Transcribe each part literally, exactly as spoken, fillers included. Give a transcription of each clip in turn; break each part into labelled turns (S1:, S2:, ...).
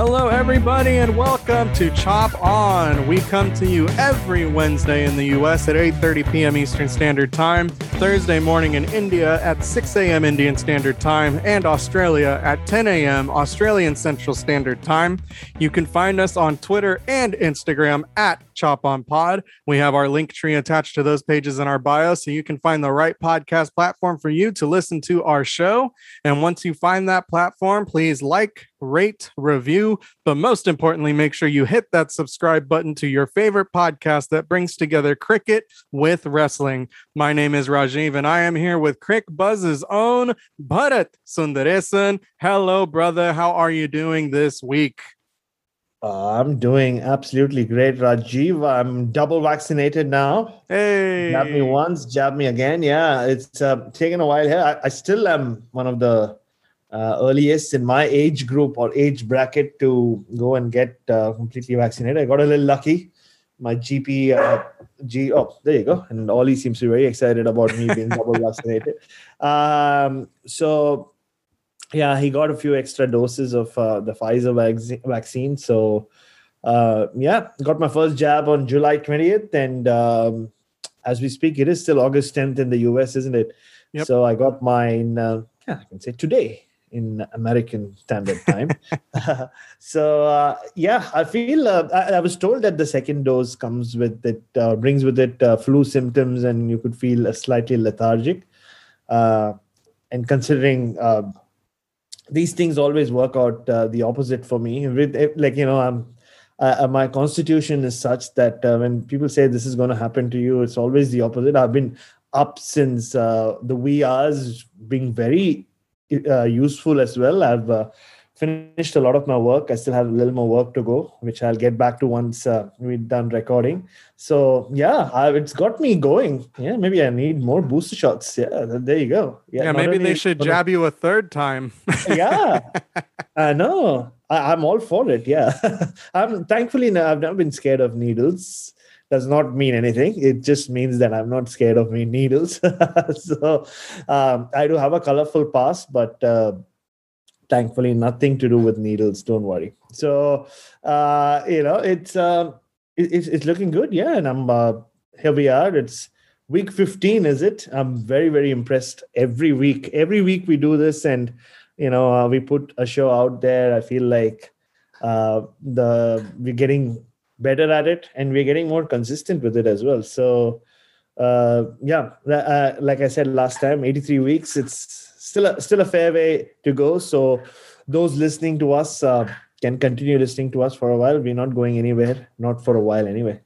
S1: Hello, everybody, and welcome to Chop On. We come to you every Wednesday in the U S at eight thirty p.m. Eastern Standard Time, Thursday morning in India at six a.m. Indian Standard Time, and Australia at ten a.m. Australian Central Standard Time. You can find us on Twitter and Instagram at Chop On Pod. We have our link tree attached to those pages in our bio, so you can find the right podcast platform for you to listen to our show. And once you find that platform, please like, rate, review, but most importantly, make sure you hit that subscribe button to your favorite podcast that brings together cricket with wrestling. My name is Rajiv, and I am here with Crick Buzz's own Bharat Sundaresan. Hello, brother. How are you doing this week?
S2: Uh, I'm doing absolutely great, Rajiv. I'm double vaccinated now.
S1: Hey.
S2: Jab me once, jab me again. Yeah, it's uh, taken a while here. I, I still am one of the uh, earliest in my age group or age bracket to go and get uh, completely vaccinated. I got a little lucky. My G P, uh, G, oh, there you go. And Ollie seems to be very excited about me being double vaccinated. Um, so... Yeah, he got a few extra doses of uh, the Pfizer vac- vaccine. So, uh, yeah, got my first jab on July twentieth. And um, as we speak, it is still August tenth in the U S, isn't it? Yep. So I got mine, uh, yeah, I can say today in American Standard Time. so, uh, yeah, I feel, uh, I, I was told that the second dose comes with it, uh, brings with it uh, flu symptoms, and you could feel uh, slightly lethargic. Uh, and considering... Uh, These things always work out uh, the opposite for me. With, like, you know, I'm, uh, my constitution is such that uh, when people say this is going to happen to you, it's always the opposite. I've been up since uh, the wee hours, being very uh, useful as well. I've uh, finished a lot of my work. I still have a little more work to go, which I'll get back to once uh, we're done recording. So, yeah, I've, it's got me going. Yeah, maybe I need more booster shots. Yeah, there you go.
S1: Yeah, yeah maybe they should jab you a third time.
S2: yeah, I know. I, I'm all for it. Yeah. I'm thankfully, I've never been scared of needles. Does not mean anything. It just means that I'm not scared of needles. so um, I do have a colorful past, but... Uh, Thankfully, nothing to do with needles. Don't worry. So, uh, you know, it's, uh, it, it's it's looking good. Yeah, and I'm uh, here. We are. It's week fifteen, is it? I'm very very impressed. Every week, every week we do this, and you know, uh, we put a show out there. I feel like uh, the we're getting better at it, and we're getting more consistent with it as well. So, uh, yeah, uh, like I said last time, eighty-three weeks. It's Still a, still a fair way to go. So those listening to us uh, can continue listening to us for a while. We're not going anywhere, not for a while anyway.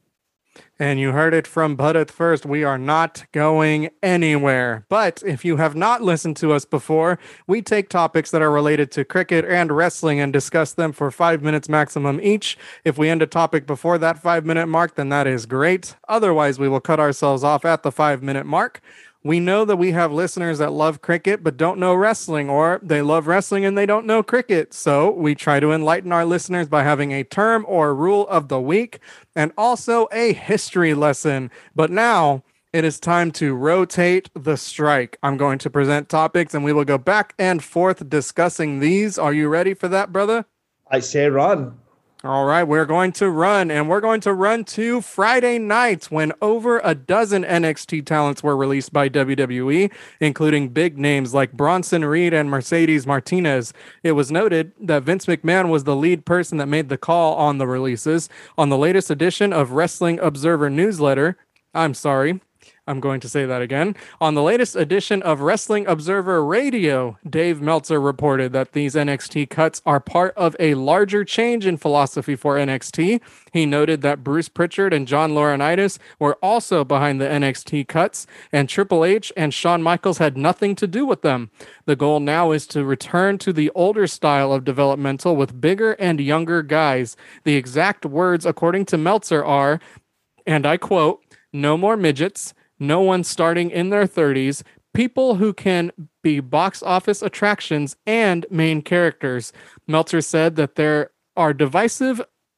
S1: And you heard it from Bharat first. We are not going anywhere. But if you have not listened to us before, we take topics that are related to cricket and wrestling and discuss them for five minutes maximum each. If we end a topic before that five-minute mark, then that is great. Otherwise, we will cut ourselves off at the five-minute mark. We know that we have listeners that love cricket but don't know wrestling, or they love wrestling and they don't know cricket. So we try to enlighten our listeners by having a term or rule of the week and also a history lesson. But now it is time to rotate the strike. I'm going to present topics and we will go back and forth discussing these. Are you ready for that, brother?
S2: I say run.
S1: All right, we're going to run, and we're going to run to Friday nights when over a dozen N X T talents were released by W W E, including big names like Bronson Reed and Mercedes Martinez. It was noted that Vince McMahon was the lead person that made the call on the releases. On the latest edition of Wrestling Observer Newsletter, I'm sorry, I'm going to say that again. On the latest edition of Wrestling Observer Radio, Dave Meltzer reported that these N X T cuts are part of a larger change in philosophy for N X T. He noted that Bruce Pritchard and John Laurinaitis were also behind the N X T cuts, and Triple H and Shawn Michaels had nothing to do with them. The goal now is to return to the older style of developmental with bigger and younger guys. The exact words, according to Meltzer, are, and I quote, "No more midgets, no one starting in their thirties, people who can be box office attractions and main characters." Meltzer said that there are divisive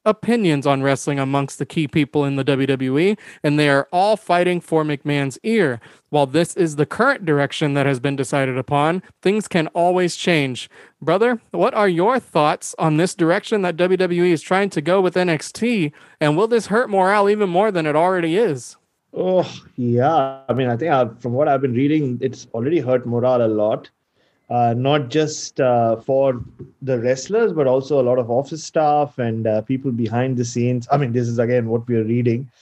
S1: opinions on wrestling amongst the key people in the W W E, and they are all fighting for McMahon's ear. While this is the current direction that has been decided upon, things can always change. Brother, what are your thoughts on this direction that W W E is trying to go with N X T, and will this hurt morale even more than it already is?
S2: Oh, yeah. I mean, I think uh, from what I've been reading, it's already hurt morale a lot. Uh, not just uh, for the wrestlers, but also a lot of office staff and uh, people behind the scenes. I mean, this is again what we are reading.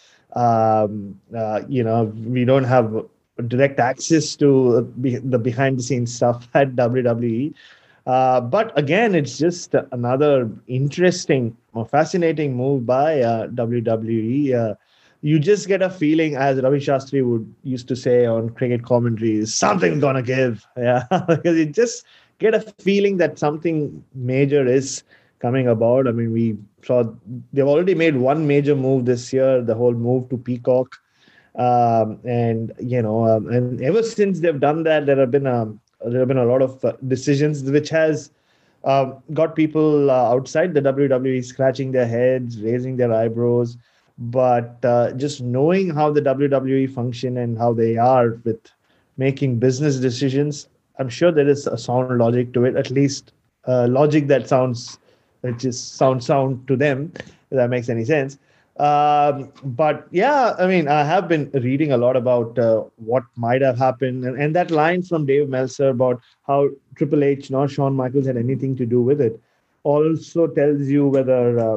S2: Um, uh, you know, we don't have direct access to be, the behind the scenes stuff at W W E. Uh, but again, it's just another interesting or fascinating move by uh, W W E. Uh, you just get a feeling, as Ravi Shastri would used to say on cricket commentaries, something's gonna give. Yeah, because you just get a feeling that something major is coming about. I mean, we saw they've already made one major move this year, the whole move to Peacock. Um, and, you know, um, and ever since they've done that, there have been, um, there have been a lot of uh, decisions which has um, got people uh, outside the W W E scratching their heads, raising their eyebrows. But uh, just knowing how the W W E function and how they are with making business decisions, I'm sure there is a sound logic to it, at least uh, logic that sounds, which is sound sound to them, if that makes any sense. Um, but yeah, I mean, I have been reading a lot about uh, what might have happened. And, and that line from Dave Meltzer about how Triple H nor Shawn Michaels had anything to do with it also tells you whether... Uh,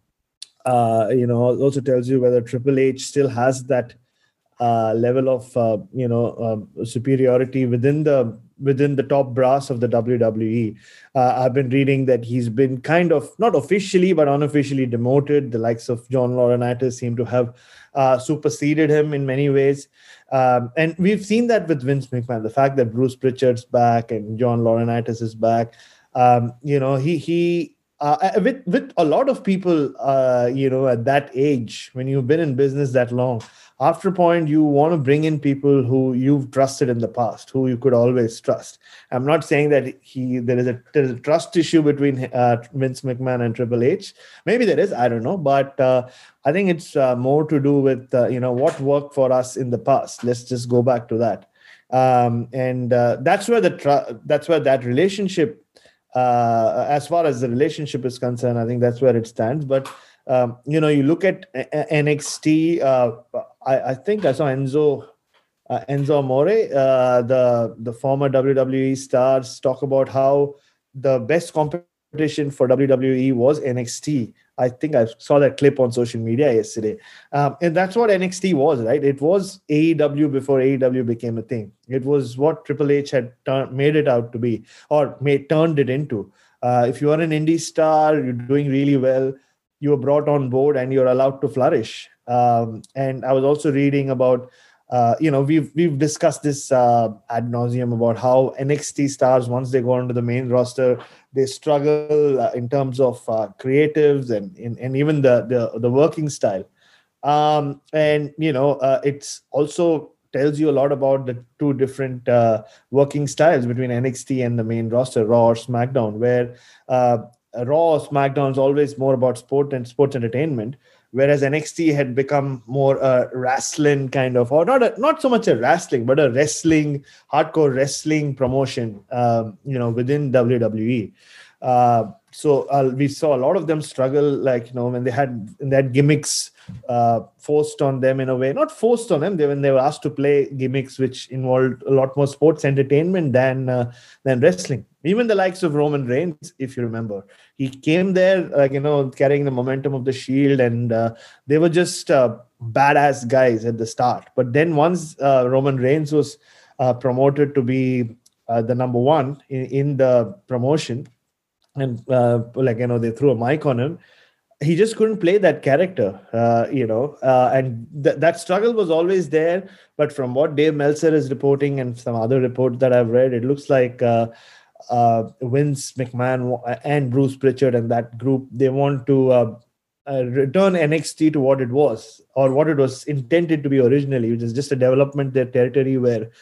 S2: Uh, you know, also tells you whether Triple H still has that uh, level of uh, you know um, superiority within the within the top brass of the W W E. Uh, I've been reading that he's been kind of not officially but unofficially demoted. The likes of John Laurinaitis seem to have uh, superseded him in many ways, um, and we've seen that with Vince McMahon. The fact that Bruce Pritchard's back and John Laurinaitis is back, um, you know, he he. Uh, with with a lot of people, uh, you know, at that age, when you've been in business that long, after a point, you want to bring in people who you've trusted in the past, who you could always trust. I'm not saying that he there is a there is a trust issue between uh, Vince McMahon and Triple H. Maybe there is, I don't know, but uh, I think it's uh, more to do with uh, you know what worked for us in the past. Let's just go back to that, um, and uh, that's where the tr- that's where that relationship. Uh, as far as the relationship is concerned, I think that's where it stands. But, um, you know, you look at N X T, uh, I, I think I saw Enzo uh, Enzo Amore, uh, the, the former W W E stars, talk about how the best competition for W W E was N X T. I think I saw that clip on social media yesterday. Um, and that's what N X T was, right? It was A E W before A E W became a thing. It was what Triple H had tur- made it out to be, or made turned it into. Uh, if you are an indie star, you're doing really well, you were brought on board and you're allowed to flourish. Um, and I was also reading about, uh, you know, we've we've discussed this uh, ad nauseum about how N X T stars, once they go onto the main roster, they struggle uh, in terms of uh, creatives and, and and even the the, the working style. Um, and, you know, uh, it's also tells you a lot about the two different uh, working styles between N X T and the main roster, Raw or SmackDown, where uh, Raw or SmackDown is always more about sport and sports entertainment, whereas N X T had become more a wrestling kind of, or not a, not so much a wrestling, but a wrestling, hardcore wrestling promotion, um, you know, within W W E. Uh, so uh, we saw a lot of them struggle, like, you know, when they had they had gimmicks uh, forced on them in a way, not forced on them, they when they were asked to play gimmicks which involved a lot more sports entertainment than uh, than wrestling. Even the likes of Roman Reigns, if you remember, he came there, like, you know, carrying the momentum of the Shield, and uh, they were just uh, badass guys at the start. But then once uh, Roman Reigns was uh, promoted to be uh, the number one in, in the promotion, and uh, like, you know, they threw a mic on him, he just couldn't play that character, uh, you know, uh, and th- that struggle was always there. But from what Dave Meltzer is reporting and some other reports that I've read, it looks like uh, uh, Vince McMahon and Bruce Pritchard and that group, they want to uh, uh, return N X T to what it was, or what it was intended to be originally, which is just a development their territory where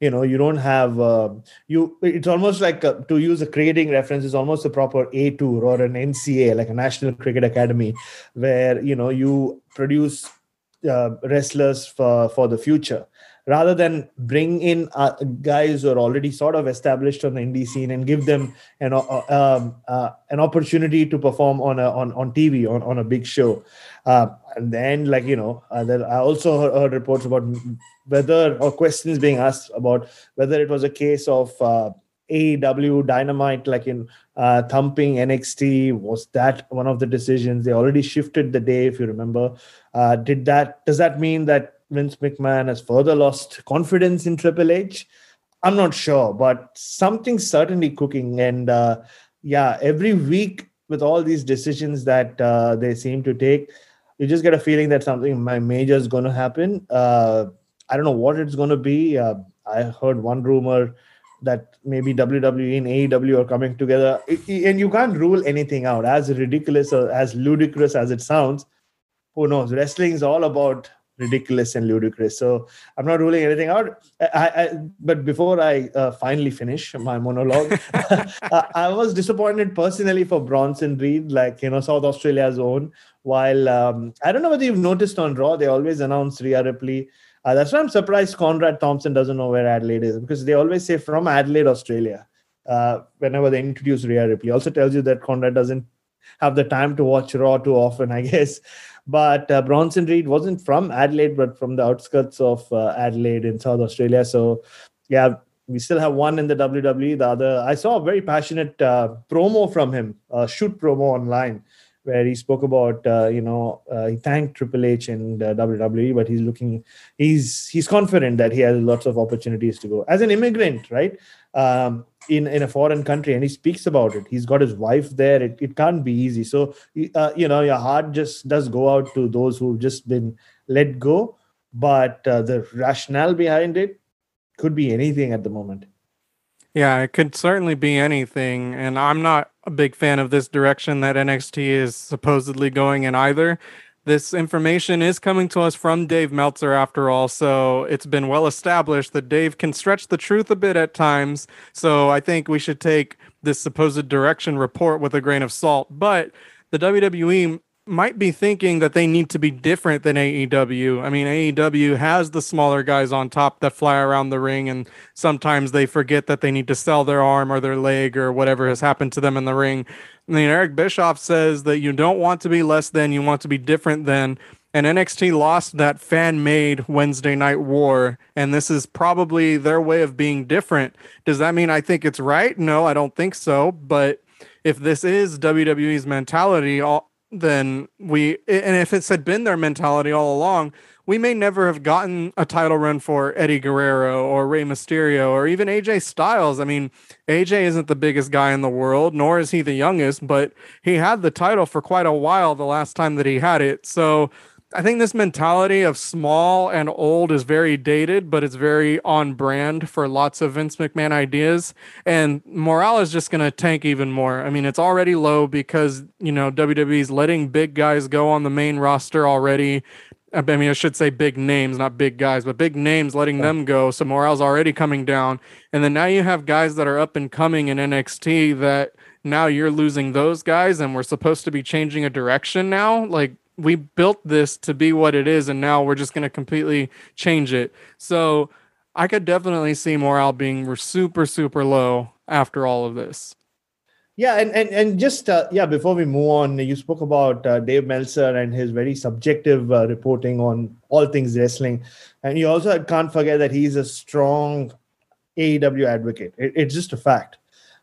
S2: you know, you don't have uh, you. It's almost like a, to use a cricketing reference, is almost a proper A tour or an N C A, like a National Cricket Academy, where you know you produce uh, wrestlers for for the future, rather than bring in uh, guys who are already sort of established on the indie scene and give them an uh, um, uh, an opportunity to perform on a on, on T V on, on a big show. Uh, and then, like, you know, uh, there, I also heard, heard reports about whether, or questions being asked about whether it was a case of uh, A E W Dynamite, like in uh, thumping N X T. Was that one of the decisions? They already shifted the day, if you remember. Uh, did that? Does that mean that Vince McMahon has further lost confidence in Triple H? I'm not sure, but something's certainly cooking. And uh, yeah, every week with all these decisions that uh, they seem to take, you just get a feeling that something major is going to happen. Uh, I don't know what it's going to be. Uh, I heard one rumor that maybe W W E and A E W are coming together. And you can't rule anything out. As ridiculous or as ludicrous as it sounds, who knows? Wrestling is all about ridiculous and ludicrous. So I'm not ruling anything out. I, I, but before I uh, finally finish my monologue, I, I was disappointed personally for Bronson Reed, like, you know, South Australia's own. While um, I don't know whether you've noticed on Raw, they always announce Rhea Ripley. Uh, that's why I'm surprised Conrad Thompson doesn't know where Adelaide is, because they always say from Adelaide, Australia, uh, whenever they introduce Rhea Ripley. Also tells you that Conrad doesn't have the time to watch Raw too often, I guess. But uh, Bronson Reed wasn't from Adelaide, but from the outskirts of uh, Adelaide in South Australia. So, yeah, we still have one in the W W E. The other, I saw a very passionate uh, promo from him, a shoot promo online, where he spoke about, uh, you know, uh, he thanked Triple H and uh, W W E, but he's looking, he's he's confident that he has lots of opportunities to go. As an immigrant, right, um, in, in a foreign country, and he speaks about it. He's got his wife there. It, it can't be easy. So, uh, you know, your heart just does go out to those who've just been let go. But uh, the rationale behind it could be anything at the moment.
S1: Yeah, it could certainly be anything. And I'm not a big fan of this direction that N X T is supposedly going in either. This information is coming to us from Dave Meltzer, after all, so it's been well established that Dave can stretch the truth a bit at times. So I think we should take this supposed direction report with a grain of salt. But the W W E might be thinking that they need to be different than A E W. I mean, A E W has the smaller guys on top that fly around the ring, and sometimes they forget that they need to sell their arm or their leg or whatever has happened to them in the ring. I mean, Eric Bischoff says that you don't want to be less than, you want to be different than. And N X T lost that fan-made Wednesday Night War, and this is probably their way of being different. Does that mean I think it's right? No, I don't think so. But if this is W W E's mentality, all then we, and if it had been their mentality all along, we may never have gotten a title run for Eddie Guerrero or Rey Mysterio or even A J Styles. I mean, A J isn't the biggest guy in the world, nor is he the youngest, but he had the title for quite a while the last time that he had it. So I think this mentality of small and old is very dated, but it's very on brand for lots of Vince McMahon ideas. And morale is just going to tank even more. I mean, it's already low because, you know, W W E is letting big guys go on the main roster already. I mean, I should say big names, not big guys, but big names, letting yeah. them go. So morale's already coming down. And then now you have guys that are up and coming in N X T that now you're losing those guys, and we're supposed to be changing a direction now. Like, we built this to be what it is, and now we're just going to completely change it. So I could definitely see morale being super, super low after all of this.
S2: Yeah, and and and just uh, yeah, before we move on, you spoke about uh, Dave Meltzer and his very subjective uh, reporting on all things wrestling, and you also can't forget that he's a strong A E W advocate. It, it's just a fact.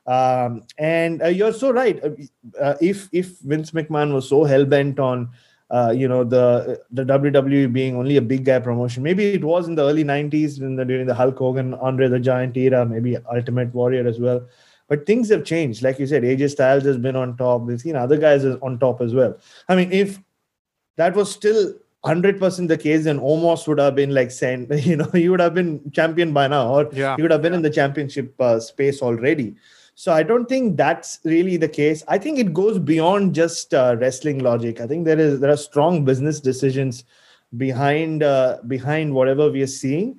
S2: Um, and uh, you're so right. Uh, if if Vince McMahon was so hell bent on Uh, you know, the the W W E being only a big guy promotion. Maybe it was in the early nineties in the, during the Hulk Hogan, Andre the Giant era, maybe Ultimate Warrior as well. But things have changed. Like you said, A J Styles has been on top. We've seen other guys on top as well. I mean, if that was still one hundred percent the case, then Omos would have been like saying, you know, he would have been champion by now, or yeah. he would have been yeah. in the championship uh, space already. So I don't think that's really the case. I think it goes beyond just uh, wrestling logic. I think there is there are strong business decisions behind uh, behind whatever we are seeing.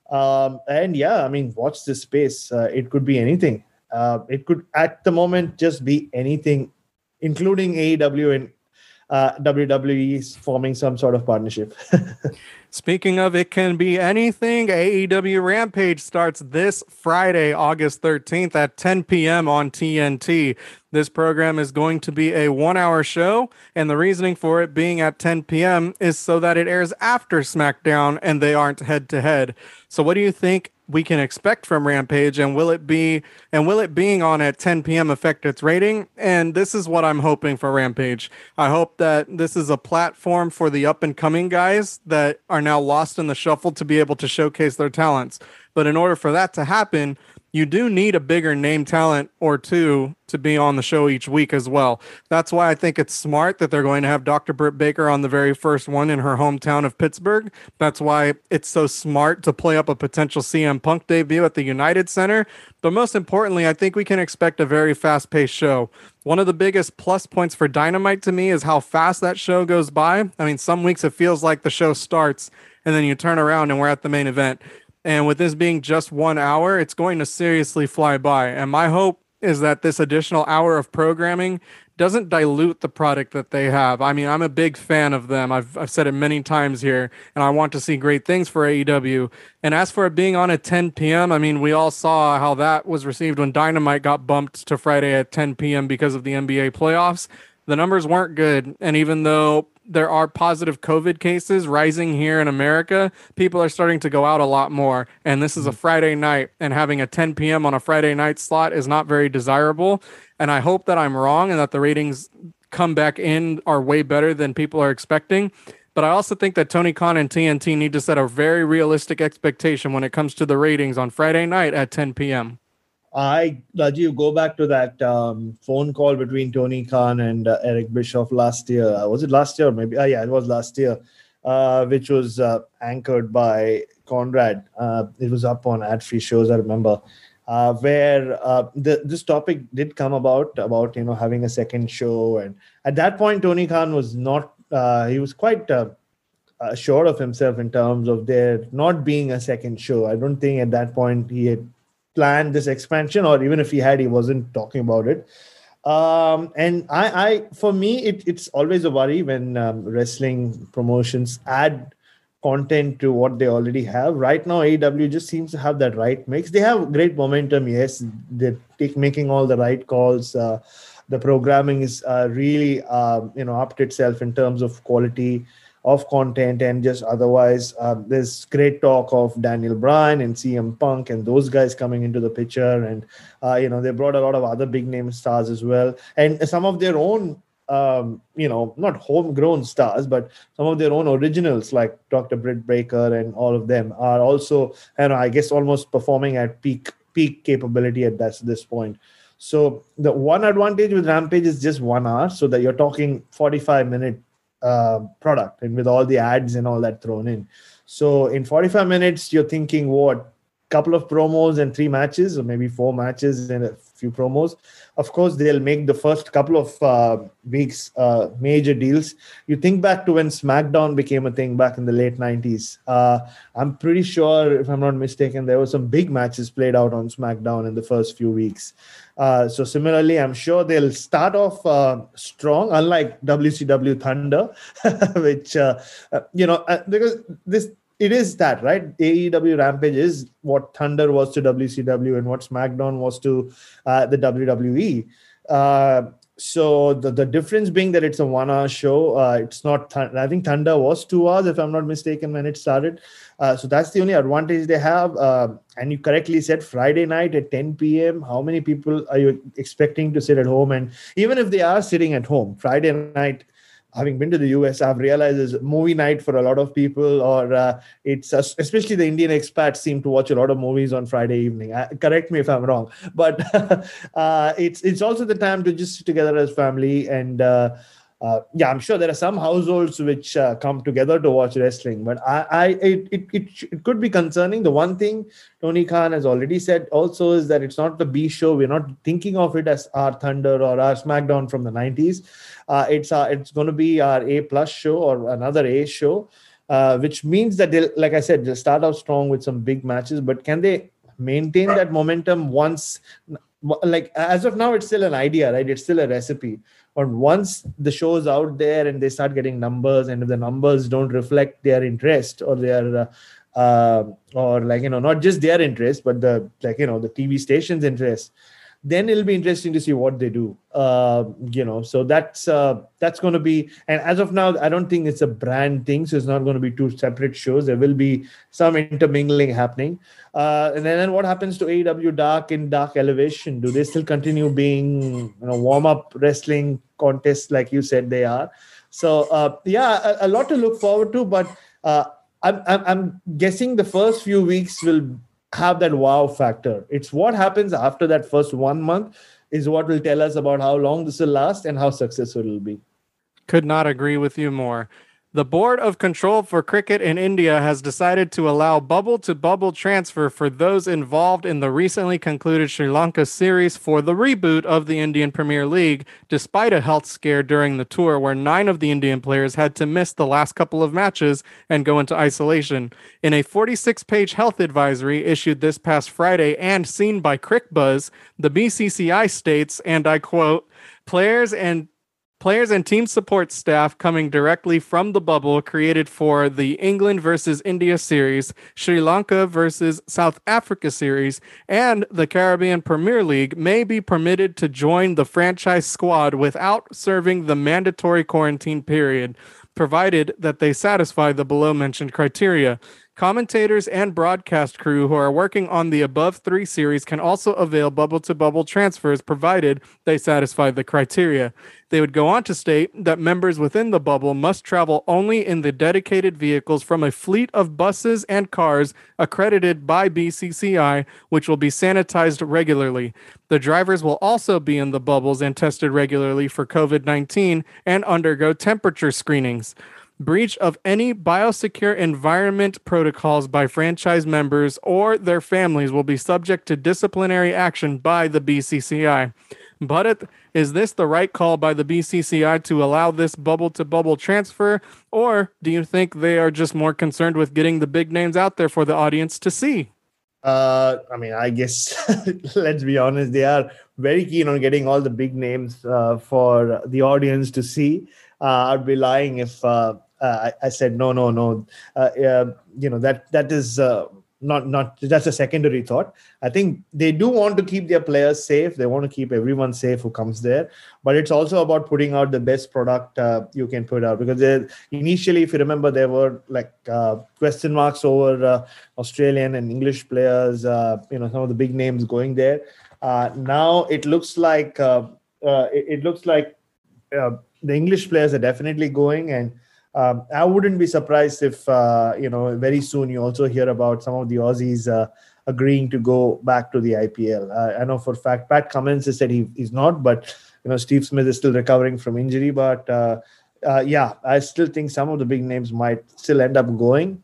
S2: Um, and yeah, I mean, watch this space. Uh, it could be anything. Uh, it could, at the moment, just be anything, including A E W and uh, W W E is forming some sort of partnership.
S1: Speaking of, it can be anything. A E W Rampage starts this Friday, August thirteenth at ten p.m. on T N T. This program is going to be a one-hour show, and the reasoning for it being at ten p.m. is so that it airs after SmackDown and they aren't head-to-head. So what do you think we can expect from Rampage, and will it be and will it being on at ten p.m. affect its rating? And this is what I'm hoping for Rampage. I hope that this is a platform for the up-and-coming guys that are now lost in the shuffle to be able to showcase their talents. But in order for that to happen, you do need a bigger name talent or two to be on the show each week as well. That's why I think it's smart that they're going to have Doctor Britt Baker on the very first one in her hometown of Pittsburgh. That's why it's so smart to play up a potential C M Punk debut at the United Center. But most importantly, I think we can expect a very fast-paced show. One of the biggest plus points for Dynamite to me is how fast that show goes by. I mean, some weeks it feels like the show starts and then you turn around and we're at the main event. And with this being just one hour, it's going to seriously fly by. And my hope is that this additional hour of programming doesn't dilute the product that they have. I mean, I'm a big fan of them. I've I've said it many times here, and I want to see great things for A E W. And as for it being on at ten p.m., I mean, we all saw how that was received when Dynamite got bumped to Friday at ten p.m. because of the N B A playoffs. The numbers weren't good, and even though there are positive COVID cases rising here in America, people are starting to go out a lot more. And this is a Friday night, and having a ten p.m. on a Friday night slot is not very desirable. And I hope that I'm wrong and that the ratings come back in are way better than people are expecting. But I also think that Tony Khan and T N T need to set a very realistic expectation when it comes to the ratings on Friday night at ten p.m.
S2: I, Rajiv, go back to that um, phone call between Tony Khan and uh, Eric Bischoff last year. Uh, was it last year? Maybe. Uh, yeah, it was last year, uh, which was uh, anchored by Conrad. Uh, it was up on ad-free shows, I remember, uh, where uh, the, this topic did come about, about, you know, having a second show. And at that point, Tony Khan was not, uh, he was quite uh, uh, sure of himself in terms of there not being a second show. I don't think at that point he had planned this expansion, or even if he had, he wasn't talking about it. Um, and I, I, for me, it, it's always a worry when um, wrestling promotions add content to what they already have. Right now, A E W just seems to have that right mix. They have great momentum. Yes, they're take, making all the right calls. Uh, the programming is uh, really, um, you know, upped itself in terms of quality of content, and just otherwise um, there's great talk of Daniel Bryan and C M Punk and those guys coming into the picture. And uh, you know, they brought a lot of other big name stars as well, and some of their own um, you know, not homegrown stars, but some of their own originals like Doctor Britt Baker and all of them are also, you know, I guess almost performing at peak peak capability at this, this point. So the one advantage with Rampage is just one hour, so that you're talking forty-five minute Uh, product, and with all the ads and all that thrown in. So in forty-five minutes, you're thinking what, couple of promos and three matches, or maybe four matches and a few promos. Of course, they'll make the first couple of uh, weeks uh, major deals. You think back to when SmackDown became a thing back in the late nineties. Uh, I'm pretty sure, if I'm not mistaken, there were some big matches played out on SmackDown in the first few weeks. Uh, so similarly, I'm sure they'll start off uh, strong, unlike W C W Thunder, which, uh, uh, you know, uh, because this, it is that, right? A E W Rampage is what Thunder was to W C W and what SmackDown was to uh, the W W E. Uh, so the, the difference being that it's a one-hour show. Uh, it's not, th- I think Thunder was two hours, if I'm not mistaken, when it started. Uh, so that's the only advantage they have. Uh, and you correctly said Friday night at ten p.m. How many people are you expecting to sit at home? And even if they are sitting at home, Friday night, having been to the U S, I've realized is movie night for a lot of people, or uh, it's uh, especially the Indian expats seem to watch a lot of movies on Friday evening. Uh, correct me if I'm wrong, but uh, it's it's also the time to just sit together as family. And uh, uh, yeah, I'm sure there are some households which uh, come together to watch wrestling, but I, I it, it it it could be concerning. The one thing Tony Khan has already said also is that it's not the B show. We're not thinking of it as our Thunder or our SmackDown from the nineties. Uh, it's uh, it's going to be our A plus show or another A show. uh, which means that they, like I said, they'll start out strong with some big matches. But can they maintain that momentum once? Like as of now, it's still an idea, right? It's still a recipe. But once the show's out there and they start getting numbers, and if the numbers don't reflect their interest or their uh, uh, or like you know not just their interest but the like you know the T V station's interest, then it'll be interesting to see what they do. Uh, you know, so that's uh, that's going to be. And as of now, I don't think it's a brand thing, so it's not going to be two separate shows. There will be some intermingling happening. Uh, and then, then what happens to A E W Dark and Dark Elevation? Do they still continue being you know warm up wrestling contests like you said they are? So uh, yeah, a, a lot to look forward to. But uh, I'm, I'm I'm guessing the first few weeks will have that wow factor. It's what happens after that first one month is what will tell us about how long this will last and how successful it will be.
S1: Could not agree with you more. The Board of Control for Cricket in India has decided to allow bubble-to-bubble transfer for those involved in the recently concluded Sri Lanka series for the reboot of the Indian Premier League, despite a health scare during the tour where nine of the Indian players had to miss the last couple of matches and go into isolation. In a forty-six page health advisory issued this past Friday and seen by CricBuzz, the B C C I states, and I quote, "Players and Players and team support staff coming directly from the bubble created for the England versus India series, Sri Lanka versus South Africa series, and the Caribbean Premier League may be permitted to join the franchise squad without serving the mandatory quarantine period, provided that they satisfy the below-mentioned criteria. Commentators and broadcast crew who are working on the above three series can also avail bubble-to-bubble transfers provided they satisfy the criteria." They would go on to state that members within the bubble must travel only in the dedicated vehicles from a fleet of buses and cars accredited by B C C I, which will be sanitized regularly. The drivers will also be in the bubbles and tested regularly for COVID nineteen and undergo temperature screenings. Breach of any biosecure environment protocols by franchise members or their families will be subject to disciplinary action by the B C C I. But is this the right call by the B C C I to allow this bubble-to-bubble transfer, or do you think they are just more concerned with getting the big names out there for the audience to see?
S2: Uh, I mean, I guess, let's be honest, they are very keen on getting all the big names uh, for the audience to see. Uh, I'd be lying if uh, uh, I, I said, no, no, no. Uh, uh, you know, that that is... Uh, Not, not that's a secondary thought. I think they do want to keep their players safe. They want to keep everyone safe who comes there. But it's also about putting out the best product uh, you can put out. Because initially, if you remember, there were like uh, question marks over uh, Australian and English players. Uh, you know, some of the big names going there. Uh, now it looks like uh, uh, it, it looks like uh, the English players are definitely going. And Um, I wouldn't be surprised if, uh, you know, very soon you also hear about some of the Aussies uh, agreeing to go back to the I P L. Uh, I know for a fact Pat Cummins has said he, he's not, but, you know, Steve Smith is still recovering from injury. But, uh, uh, yeah, I still think some of the big names might still end up going.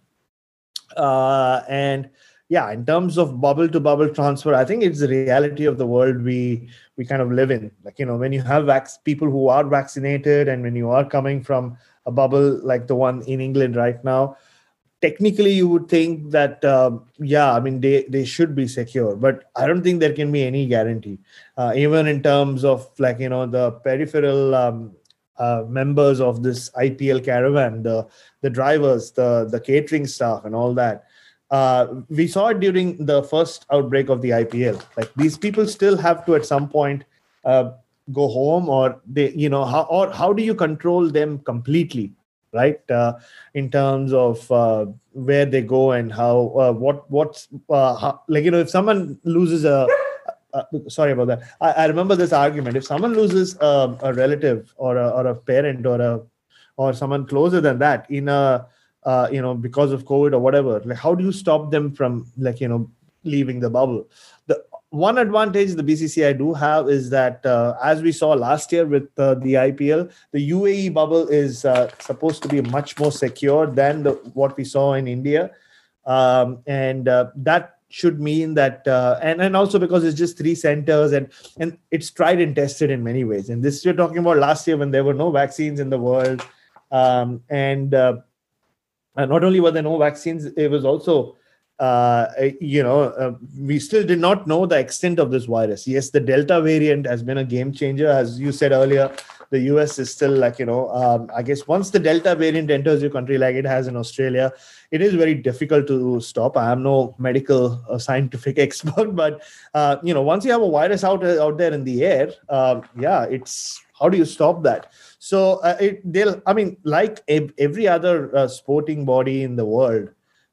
S2: Uh, and, yeah, in terms of bubble-to-bubble transfer, I think it's the reality of the world we we kind of live in. Like, you know, when you have vac- people who are vaccinated and when you are coming from a bubble like the one in England right now, technically you would think that, um, yeah, I mean, they, they should be secure. But I don't think there can be any guarantee, uh, even in terms of like, you know, the peripheral um, uh, members of this I P L caravan, the, the drivers, the, the catering staff and all that. Uh, we saw it during the first outbreak of the I P L. Like these people still have to at some point uh, go home, or they, you know, how or how do you control them completely, right? Uh, in terms of uh, where they go and how uh, what what's uh, how, like you know, if someone loses a, uh, sorry about that. I, I remember this argument. If someone loses a, a relative or a, or a parent or a or someone closer than that in a uh, you know, because of COVID or whatever, like how do you stop them from like you know leaving the bubble? The one advantage the B C C I do have is that, uh, as we saw last year with uh, the I P L, the U A E bubble is uh, supposed to be much more secure than the, what we saw in India. Um, and uh, that should mean that, uh, and, and also because it's just three centers and, and it's tried and tested in many ways. And this you're talking about last year when there were no vaccines in the world. Um, and uh, And not only were there no vaccines, it was also, uh, you know, uh, we still did not know the extent of this virus. Yes, the Delta variant has been a game changer. As you said earlier, the U S is still like, you know, um, I guess once the Delta variant enters your country, like it has in Australia, it is very difficult to stop. I am no medical or scientific expert, but, uh, you know, once you have a virus out, out there in the air, uh, yeah, it's, how do you stop that? So uh, it, they'll, I mean, like every other uh, sporting body in the world,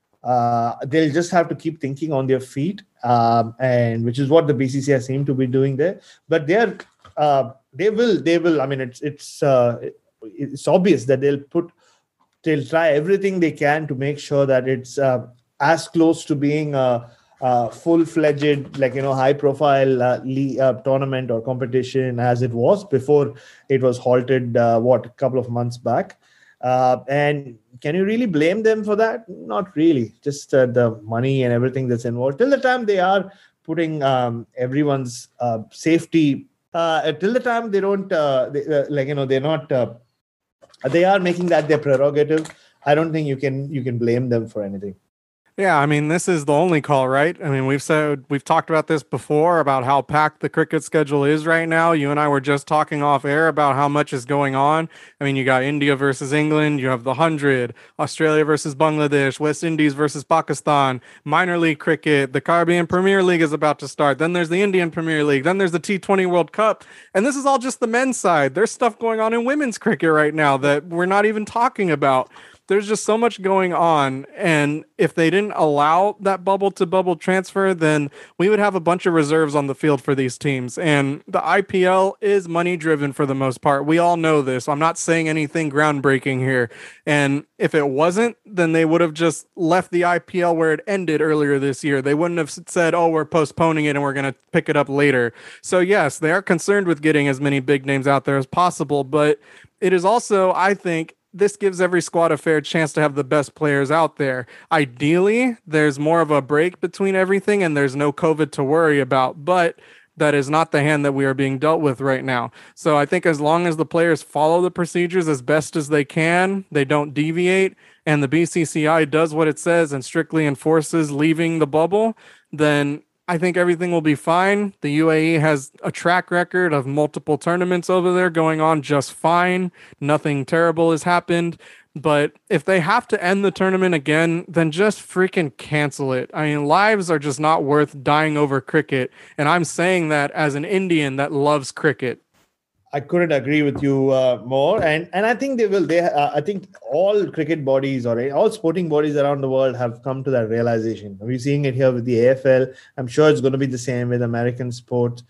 S2: uh, they'll just have to keep thinking on their feet, um, and which is what the B C C I seem to be doing there. But they're, uh, they will, they will. I mean, it's it's uh, it's obvious that they'll put, they'll try everything they can to make sure that it's uh, as close to being a, a full-fledged, like, you know, high-profile uh, league, uh, tournament or competition as it was before it was halted, uh, what, a couple of months back. Uh, and can you really blame them for that? Not really. Just uh, the money and everything that's involved. Till the time they are putting um, everyone's uh, safety, uh, till the time they don't, uh, they, uh, like, you know, they're not, uh, they are making that their prerogative. I don't think you can you can blame them for anything.
S1: Yeah, I mean, this is the only call, right? I mean, we've said, we've talked about this before about how packed the cricket schedule is right now. You and I were just talking off air about how much is going on. I mean, you got India versus England, you have the hundred, Australia versus Bangladesh, West Indies versus Pakistan, minor league cricket, the Caribbean Premier League is about to start. Then there's the Indian Premier League. Then there's the T twenty World Cup. And this is all just the men's side. There's stuff going on in women's cricket right now that we're not even talking about. There's just so much going on, and if they didn't allow that bubble-to-bubble transfer, then we would have a bunch of reserves on the field for these teams, and the I P L is money-driven for the most part. We all know this. I'm not saying anything groundbreaking here, and if it wasn't, then they would have just left the I P L where it ended earlier this year. They wouldn't have said, oh, we're postponing it and we're going to pick it up later. So yes, they are concerned with getting as many big names out there as possible, but it is also, I think, this gives every squad a fair chance to have the best players out there. Ideally, there's more of a break between everything and there's no COVID to worry about, but that is not the hand that we are being dealt with right now. So I think as long as the players follow the procedures as best as they can, they don't deviate, and the B C C I does what it says and strictly enforces leaving the bubble, then I think everything will be fine. The U A E has a track record of multiple tournaments over there going on just fine. Nothing terrible has happened. But if they have to end the tournament again, then just freaking cancel it. I mean, lives are just not worth dying over cricket. And I'm saying that as an Indian that loves cricket.
S2: I couldn't agree with you uh, more, and and I think they will. They, uh, I think all cricket bodies or all sporting bodies around the world have come to that realization. We're seeing it here with the A F L. I'm sure it's going to be the same with American sports.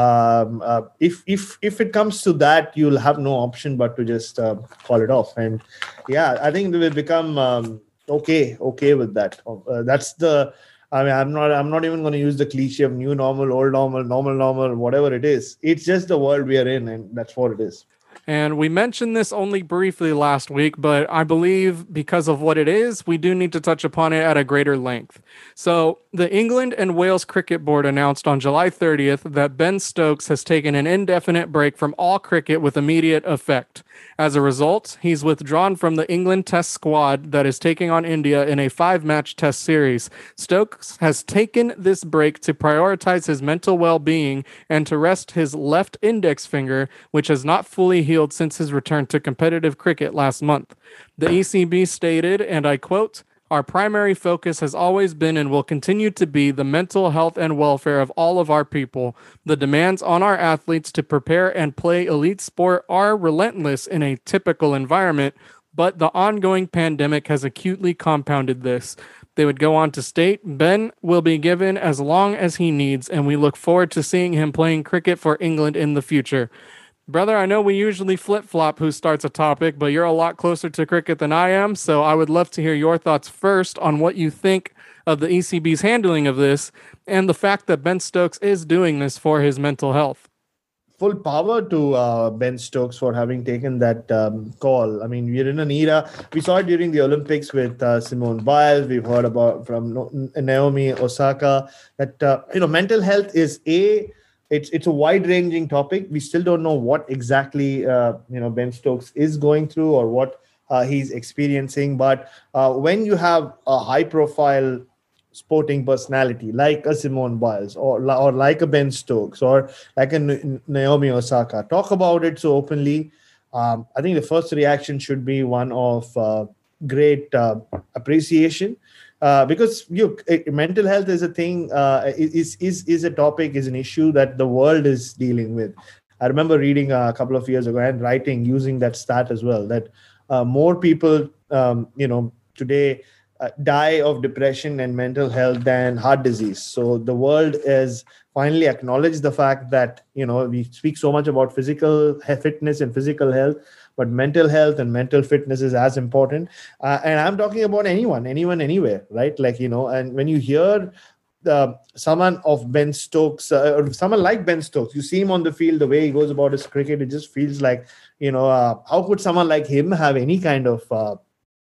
S2: Um, uh, if if if it comes to that, you'll have no option but to just uh, call it off. And yeah, I think they will become um, okay okay with that. Uh, that's the. I mean, I'm not. I'm not even going to use the cliche of new normal, old normal, normal normal, whatever it is. It's just the world we are in, and that's what it is.
S1: And we mentioned this only briefly last week, but I believe because of what it is, we do need to touch upon it at a greater length. So the England and Wales Cricket Board announced on July thirtieth that Ben Stokes has taken an indefinite break from all cricket with immediate effect. As a result, he's withdrawn from the England Test squad that is taking on India in a five-match Test series. Stokes has taken this break to prioritize his mental well-being and to rest his left index finger, which has not fully healed since his return to competitive cricket last month. The E C B stated, and I quote, "Our primary focus has always been and will continue to be the mental health and welfare of all of our people. The demands on our athletes to prepare and play elite sport are relentless in a typical environment, but the ongoing pandemic has acutely compounded this." They would go on to state, "Ben will be given as long as he needs, and we look forward to seeing him playing cricket for England in the future." Brother, I know we usually flip-flop who starts a topic, but you're a lot closer to cricket than I am, so I would love to hear your thoughts first on what you think of the E C B's handling of this and the fact that Ben Stokes is doing this for his mental health.
S2: Full power to uh, Ben Stokes for having taken that um, call. I mean, we're in an era. We saw it during the Olympics with uh, Simone Biles. We've heard about from Naomi Osaka that uh, you know mental health is a it's it's a wide-ranging topic. We still don't know what exactly uh, you know Ben Stokes is going through or what uh, he's experiencing. But uh, when you have a high profile sporting personality like a Simone Biles or, or like a Ben Stokes or like a Naomi Osaka talk about it so openly, um, I think the first reaction should be one of uh, great uh, appreciation. Uh, because you mental health is a thing, uh, is is is a topic, is an issue that the world is dealing with. I remember reading a couple of years ago and writing using that stat as well, that uh, more people, um, you know, today uh, die of depression and mental health than heart disease. So the world has finally acknowledged the fact that, you know, we speak so much about physical fitness and physical health, but mental health and mental fitness is as important. Uh, and I'm talking about anyone, anyone, anywhere, right? Like, you know, and when you hear uh, someone of Ben Stokes, uh, or someone like Ben Stokes, you see him on the field, the way he goes about his cricket, it just feels like, you know, uh, how could someone like him have any kind of, uh,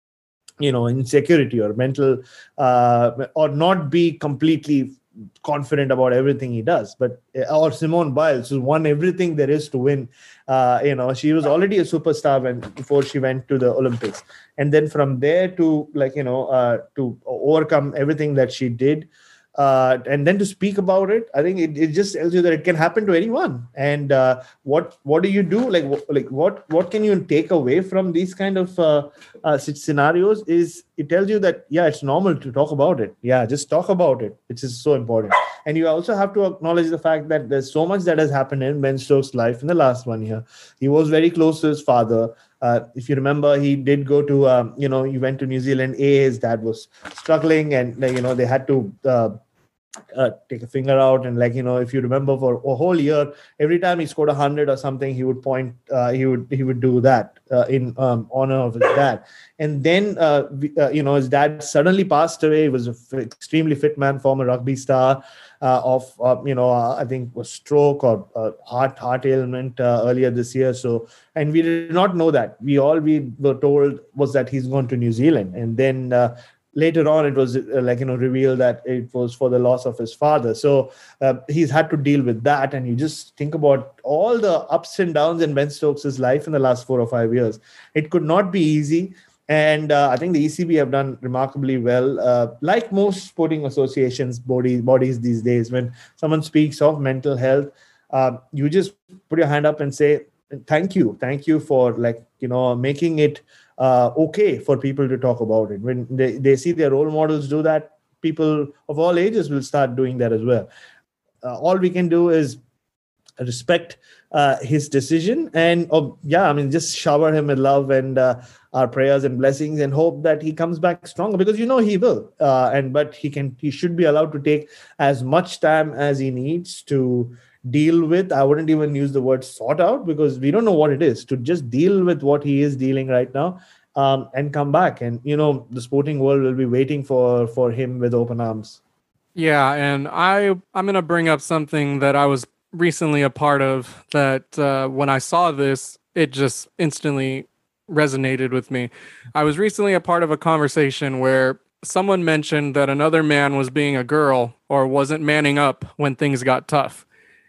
S2: you know, insecurity or mental, uh, or not be completely confident about everything he does? But or Simone Biles, who won everything there is to win. Uh, you know, she was already a superstar when before she went to the Olympics, and then from there to, like, you know, uh, to overcome everything that she did. Uh, and then to speak about it, I think it, it just tells you that it can happen to anyone. And uh, what what do you do? Like wh- like what what can you take away from these kind of uh, uh, scenarios? Is it tells you that, yeah, it's normal to talk about it. Yeah, just talk about it, which is so important. And you also have to acknowledge the fact that there's so much that has happened in Ben Stokes' life in the last one year. He was very close to his father. Uh, if you remember, he did go to, um, you know, he went to New Zealand A. His dad was struggling, and, you know, they had to uh, uh, take a finger out. And, like, you know, if you remember, for a whole year, every time he scored a hundred or something, he would point, uh, he would he would do that uh, in um, honor of his dad. And then, uh, uh, you know, his dad suddenly passed away. He was an f- extremely fit man, former rugby star. Uh, of uh, you know, uh, I think was stroke or uh, heart heart ailment uh, earlier this year. So, and we did not know that. We all we were told was that he's gone to New Zealand, and then uh, later on it was uh, like, you know, revealed that it was for the loss of his father. So uh, he's had to deal with that. And you just think about all the ups and downs in Ben Stokes' life in the last four or five years. It could not be easy. And uh, I think the E C B have done remarkably well. Uh, like most sporting associations, body, bodies these days, when someone speaks of mental health, uh, you just put your hand up and say, thank you. Thank you for, like, you know, making it uh, okay for people to talk about it. When they, they see their role models do that, people of all ages will start doing that as well. Uh, all we can do is respect uh, his decision, and oh, yeah, I mean, just shower him with love and uh, our prayers and blessings, and hope that he comes back stronger, because, you know, he will. Uh, and but he can he should be allowed to take as much time as he needs to deal with. I wouldn't even use the word sort out, because we don't know what it is, to just deal with what he is dealing right now, um, and come back. And, you know, the sporting world will be waiting for for him with open arms.
S1: Yeah, and I I'm gonna bring up something that I was recently a part of, that uh, when I saw this, it just instantly resonated with me. I was recently a part of a conversation where someone mentioned that another man was being a girl or wasn't manning up when things got tough.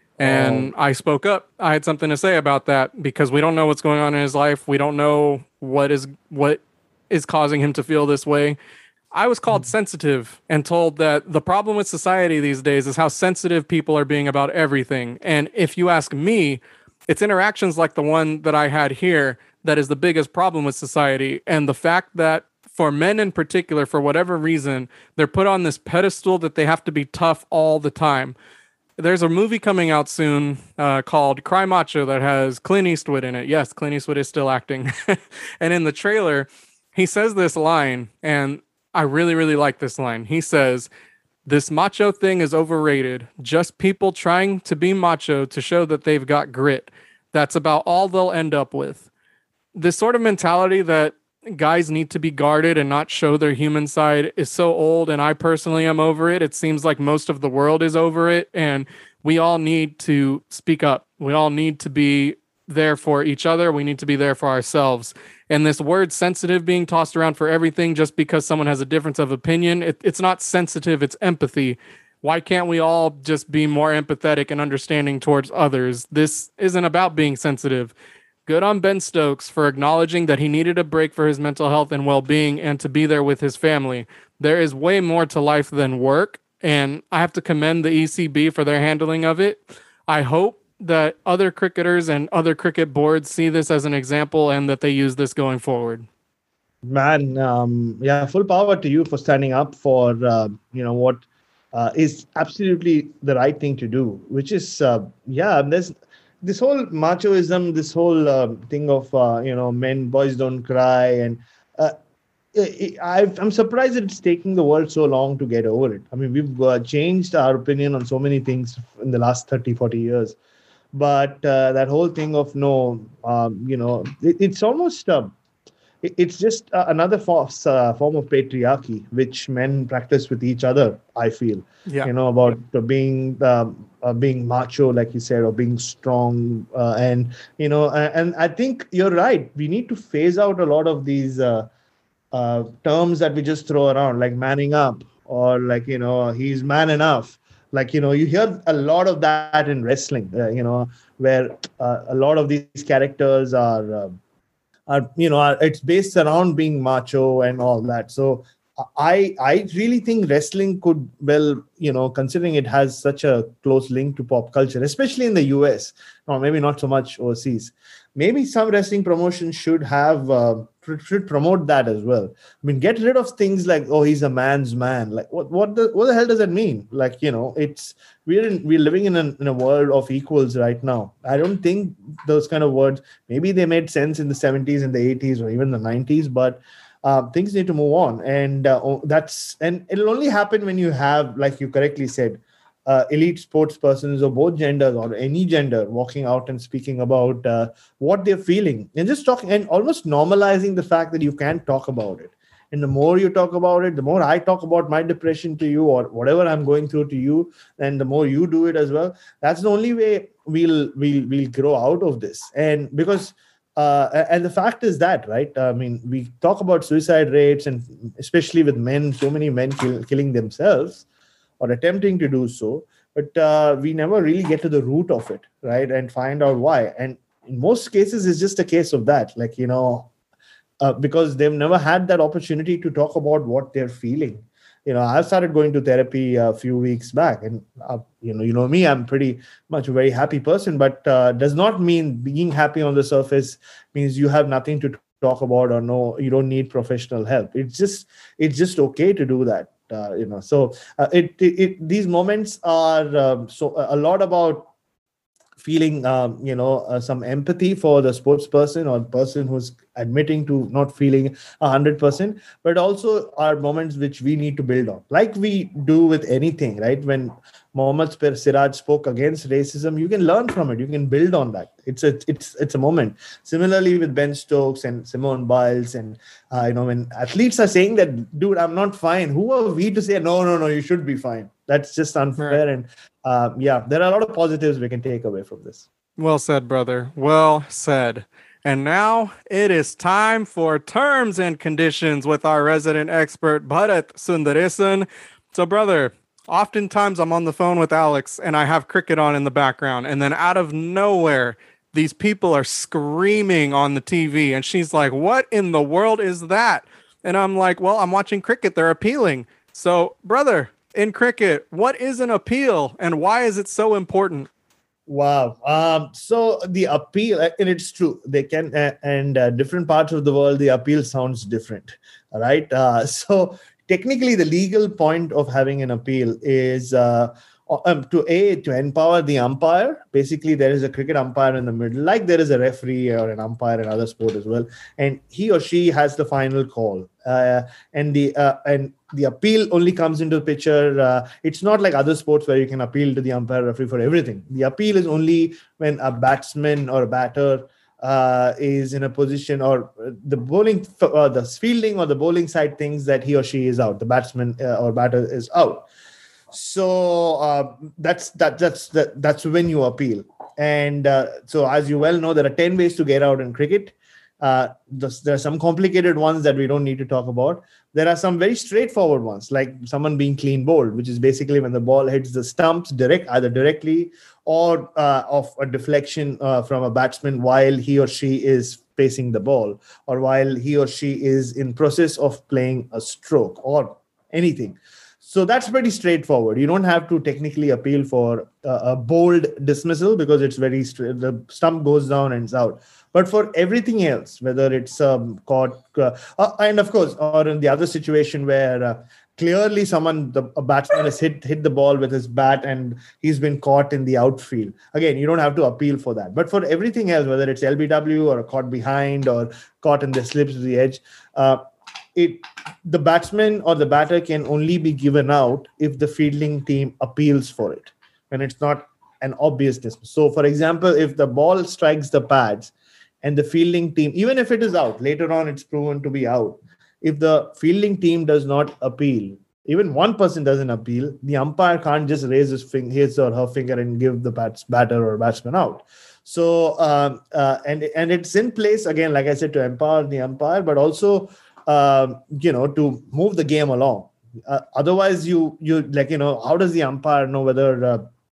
S1: And oh. I spoke up. I had something to say about that, because we don't know what's going on in his life. We don't know what is what is causing him to feel this way. I was called sensitive and told that the problem with society these days is how sensitive people are being about everything. And if you ask me, it's interactions like the one that I had here that is the biggest problem with society. And the fact that for men in particular, for whatever reason, they're put on this pedestal that they have to be tough all the time. There's a movie coming out soon uh, called Cry Macho that has Clint Eastwood in it. Yes, Clint Eastwood is still acting. And in the trailer, he says this line, and I really, really like this line. He says, "This macho thing is overrated. Just people trying to be macho to show that they've got grit. That's about all they'll end up with." This sort of mentality that guys need to be guarded and not show their human side is so old, and I personally am over it. It seems like most of the world is over it, and we all need to speak up. We all need to be there for each other. We need to be there for ourselves. And this word sensitive being tossed around for everything just because someone has a difference of opinion, it, it's not sensitive, it's empathy. Why can't we all just be more empathetic and understanding towards others? This isn't about being sensitive. good on Ben Stokes for acknowledging that he needed a break for his mental health and well-being and to be there with his family. There is way more to life than work, and I have to commend the E C B for their handling of it. I hope that other cricketers and other cricket boards see this as an example and that they use this going forward.
S2: Man, um, yeah, full power to you for standing up for, uh, you know, what uh, is absolutely the right thing to do, which is, uh, yeah, there's this whole machoism, this whole uh, thing of, uh, you know, men, boys don't cry. And uh, it, I've, I'm surprised that it's taking the world so long to get over it. I mean, we've uh, changed our opinion on so many things in the last thirty, forty years. But uh, that whole thing of no, um, you know, it, it's almost... Uh, it's just uh, another form, uh, form of patriarchy, which men practice with each other, I feel.
S1: Yeah.
S2: You know, about uh, being um, uh, being macho, like you said, or being strong. Uh, and, you know, and, and I think you're right. We need to phase out a lot of these uh, uh, terms that we just throw around, like manning up or like, you know, he's man enough. Like, you know, you hear a lot of that in wrestling, uh, you know, where uh, a lot of these characters are... Uh, Are, you know, are, it's based around being macho and all that. So I I really think wrestling could, well, you know, considering it has such a close link to pop culture, especially in the U S, or maybe not so much overseas. Maybe some wrestling promotions should have uh, should promote that as well. I mean, get rid of things like, oh, he's a man's man. Like, what what the what the hell does that mean? Like, you know, it's we're in, we're living in a, in a world of equals right now. I don't think those kind of words, maybe they made sense in the seventies and the eighties or even the nineties, but uh, things need to move on. And uh, that's and it'll only happen when you have, like you correctly said, Uh, elite sports persons of both genders or any gender walking out and speaking about uh, what they're feeling and just talking and almost normalizing the fact that you can't talk about it. And the more you talk about it, the more I talk about my depression to you or whatever I'm going through to you, and the more you do it as well. That's the only way we'll we'll we'll grow out of this. And because uh, and the fact is that, right? I mean, we talk about suicide rates, and especially with men, so many men kill, killing themselves or attempting to do so, but uh, we never really get to the root of it, right? And find out why. And in most cases, it's just a case of that, like, you know, uh, because they've never had that opportunity to talk about what they're feeling. You know, I started going to therapy a few weeks back, and uh, you know, you know me, I'm pretty much a very happy person, but uh, does not mean being happy on the surface means you have nothing to talk about or no, you don't need professional help. It's just, it's just okay to do that. Uh, you know, so uh, it, it, it these moments are um, so a lot about feeling, um, you know, uh, some empathy for the sports person or person who's admitting to not feeling a hundred percent, but also are moments which we need to build on, like we do with anything, right? When Mohammad Siraj spoke against racism, you can learn from it. You can build on that. It's a it's it's a moment. Similarly with Ben Stokes and Simone Biles, and uh, you know, when athletes are saying that, dude, I'm not fine. Who are we to say no, no, no, you should be fine? That's just unfair. Right. And uh, yeah, there are a lot of positives we can take away from this.
S1: Well said, brother. Well said. And now it is time for terms and conditions with our resident expert, Bharat Sundaresan. So, brother, oftentimes I'm on the phone with Alex and I have cricket on in the background, and then out of nowhere, these people are screaming on the T V, and she's like, what in the world is that? And I'm like, well, I'm watching cricket. They're appealing. So, brother, in cricket, what is an appeal and why is it so important?
S2: Wow. Um, so the appeal, and it's true, they can, uh, and uh, different parts of the world, the appeal sounds different, right? Uh, so technically, the legal point of having an appeal is uh, um, to a to empower the umpire. Basically, there is a cricket umpire in the middle, like there is a referee or an umpire in other sport as well, and he or she has the final call. Uh, and the uh, and the appeal only comes into the picture. Uh, it's not like other sports where you can appeal to the umpire referee for everything. The appeal is only when a batsman or a batter uh, is in a position, or the bowling, uh, the fielding or the bowling side thinks that he or she is out. The batsman uh, or batter is out. So uh, that's that that's that, that's when you appeal. And uh, so, as you well know, there are ten ways to get out in cricket. Uh, this, there are some complicated ones that we don't need to talk about. There are some very straightforward ones, like someone being clean bowled, which is basically when the ball hits the stumps direct, either directly or uh, of a deflection uh, from a batsman while he or she is facing the ball, or while he or she is in process of playing a stroke or anything. So that's pretty straightforward. You don't have to technically appeal for uh, a bold dismissal because it's very straight. The stump goes down and it's out. But for everything else, whether it's um, caught, uh, uh, and of course, or in the other situation where uh, clearly someone, the, a batsman has hit hit the ball with his bat and he's been caught in the outfield. Again, you don't have to appeal for that. But for everything else, whether it's L B W or caught behind or caught in the slips of the edge, uh, it the batsman or the batter can only be given out if the fielding team appeals for it, and it's not an obvious dismiss. So, for example, if the ball strikes the pads and the fielding team, even if it is out, later on it's proven to be out, if the fielding team does not appeal, even one person doesn't appeal, the umpire can't just raise his, finger, his or her finger and give the bats, batter or batsman out. So, um, uh, and, and it's in place, again, like I said, to empower the umpire, but also Um, you know, to move the game along. Uh, otherwise, you you like you know, how does the umpire know whether uh,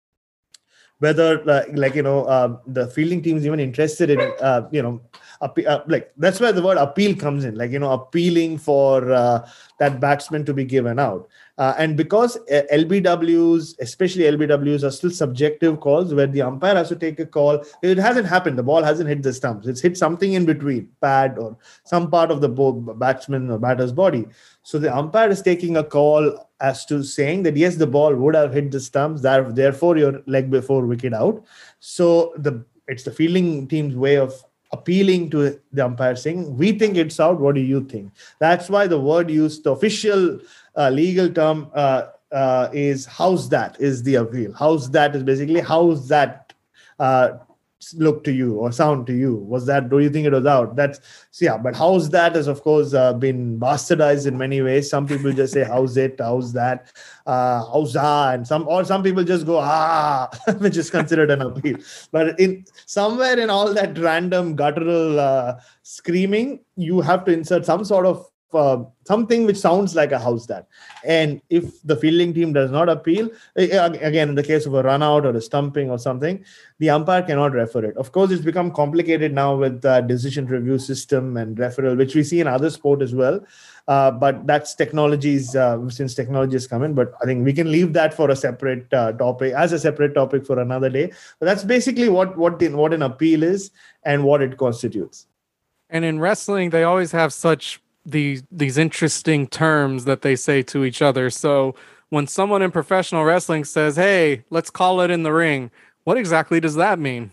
S2: whether uh, like you know uh, the fielding team is even interested in uh, you know appe- uh, like that's where the word appeal comes in. Like you know, appealing for uh, that batsman to be given out. Uh, and because uh, L B Ws, especially L B Ws, are still subjective calls where the umpire has to take a call. It hasn't happened. The ball hasn't hit the stumps. It's hit something in between, pad or some part of the batsman or batter's body. So the umpire is taking a call as to saying that, yes, the ball would have hit the stumps. That, therefore, your leg before wicket out. So the it's the fielding team's way of appealing to the umpire saying, we think it's out. What do you think? That's why the word used, the official uh, legal term uh, uh, is how's that is the appeal. How's that is basically how's that uh, look to you or sound to you? Was that, do you think it was out? That's, so yeah, but how's that has, of course, uh, been bastardized in many ways. Some people just say, how's it? How's that? Uh, how's that? And some, or some people just go, ah, which is considered an appeal. But in somewhere in all that random guttural uh, screaming, you have to insert some sort of Uh, something which sounds like a house that. And if the fielding team does not appeal, again, in the case of a run out or a stumping or something, the umpire cannot refer it. Of course, it's become complicated now with the decision review system and referral, which we see in other sport as well. Uh, but that's technologies, uh, since technology has come in. But I think we can leave that for a separate uh, topic, as a separate topic for another day. But that's basically what, what, in, what an appeal is and what it constitutes.
S1: And in wrestling, they always have such these these interesting terms that they say to each other. So when someone in professional wrestling says, hey, let's call it in the ring, what exactly does that mean?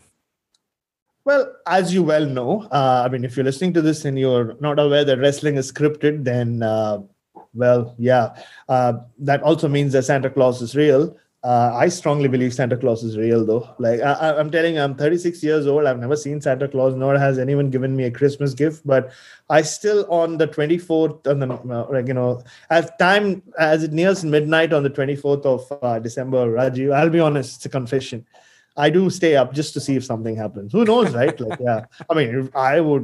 S2: Well, as you well know, uh, I mean, if you're listening to this and you're not aware that wrestling is scripted, then, uh, well, yeah, uh, that also means that Santa Claus is real. Uh, I strongly believe Santa Claus is real, though. Like I, I'm telling you, I'm thirty-six years old. I've never seen Santa Claus, nor has anyone given me a Christmas gift. But I still, on the twenty-fourth, on the uh, like you know, as time as it nears midnight on the twenty-fourth of uh, December, Rajiv, I'll be honest, it's a confession. I do stay up just to see if something happens. Who knows, right? Like, yeah. I mean, I would,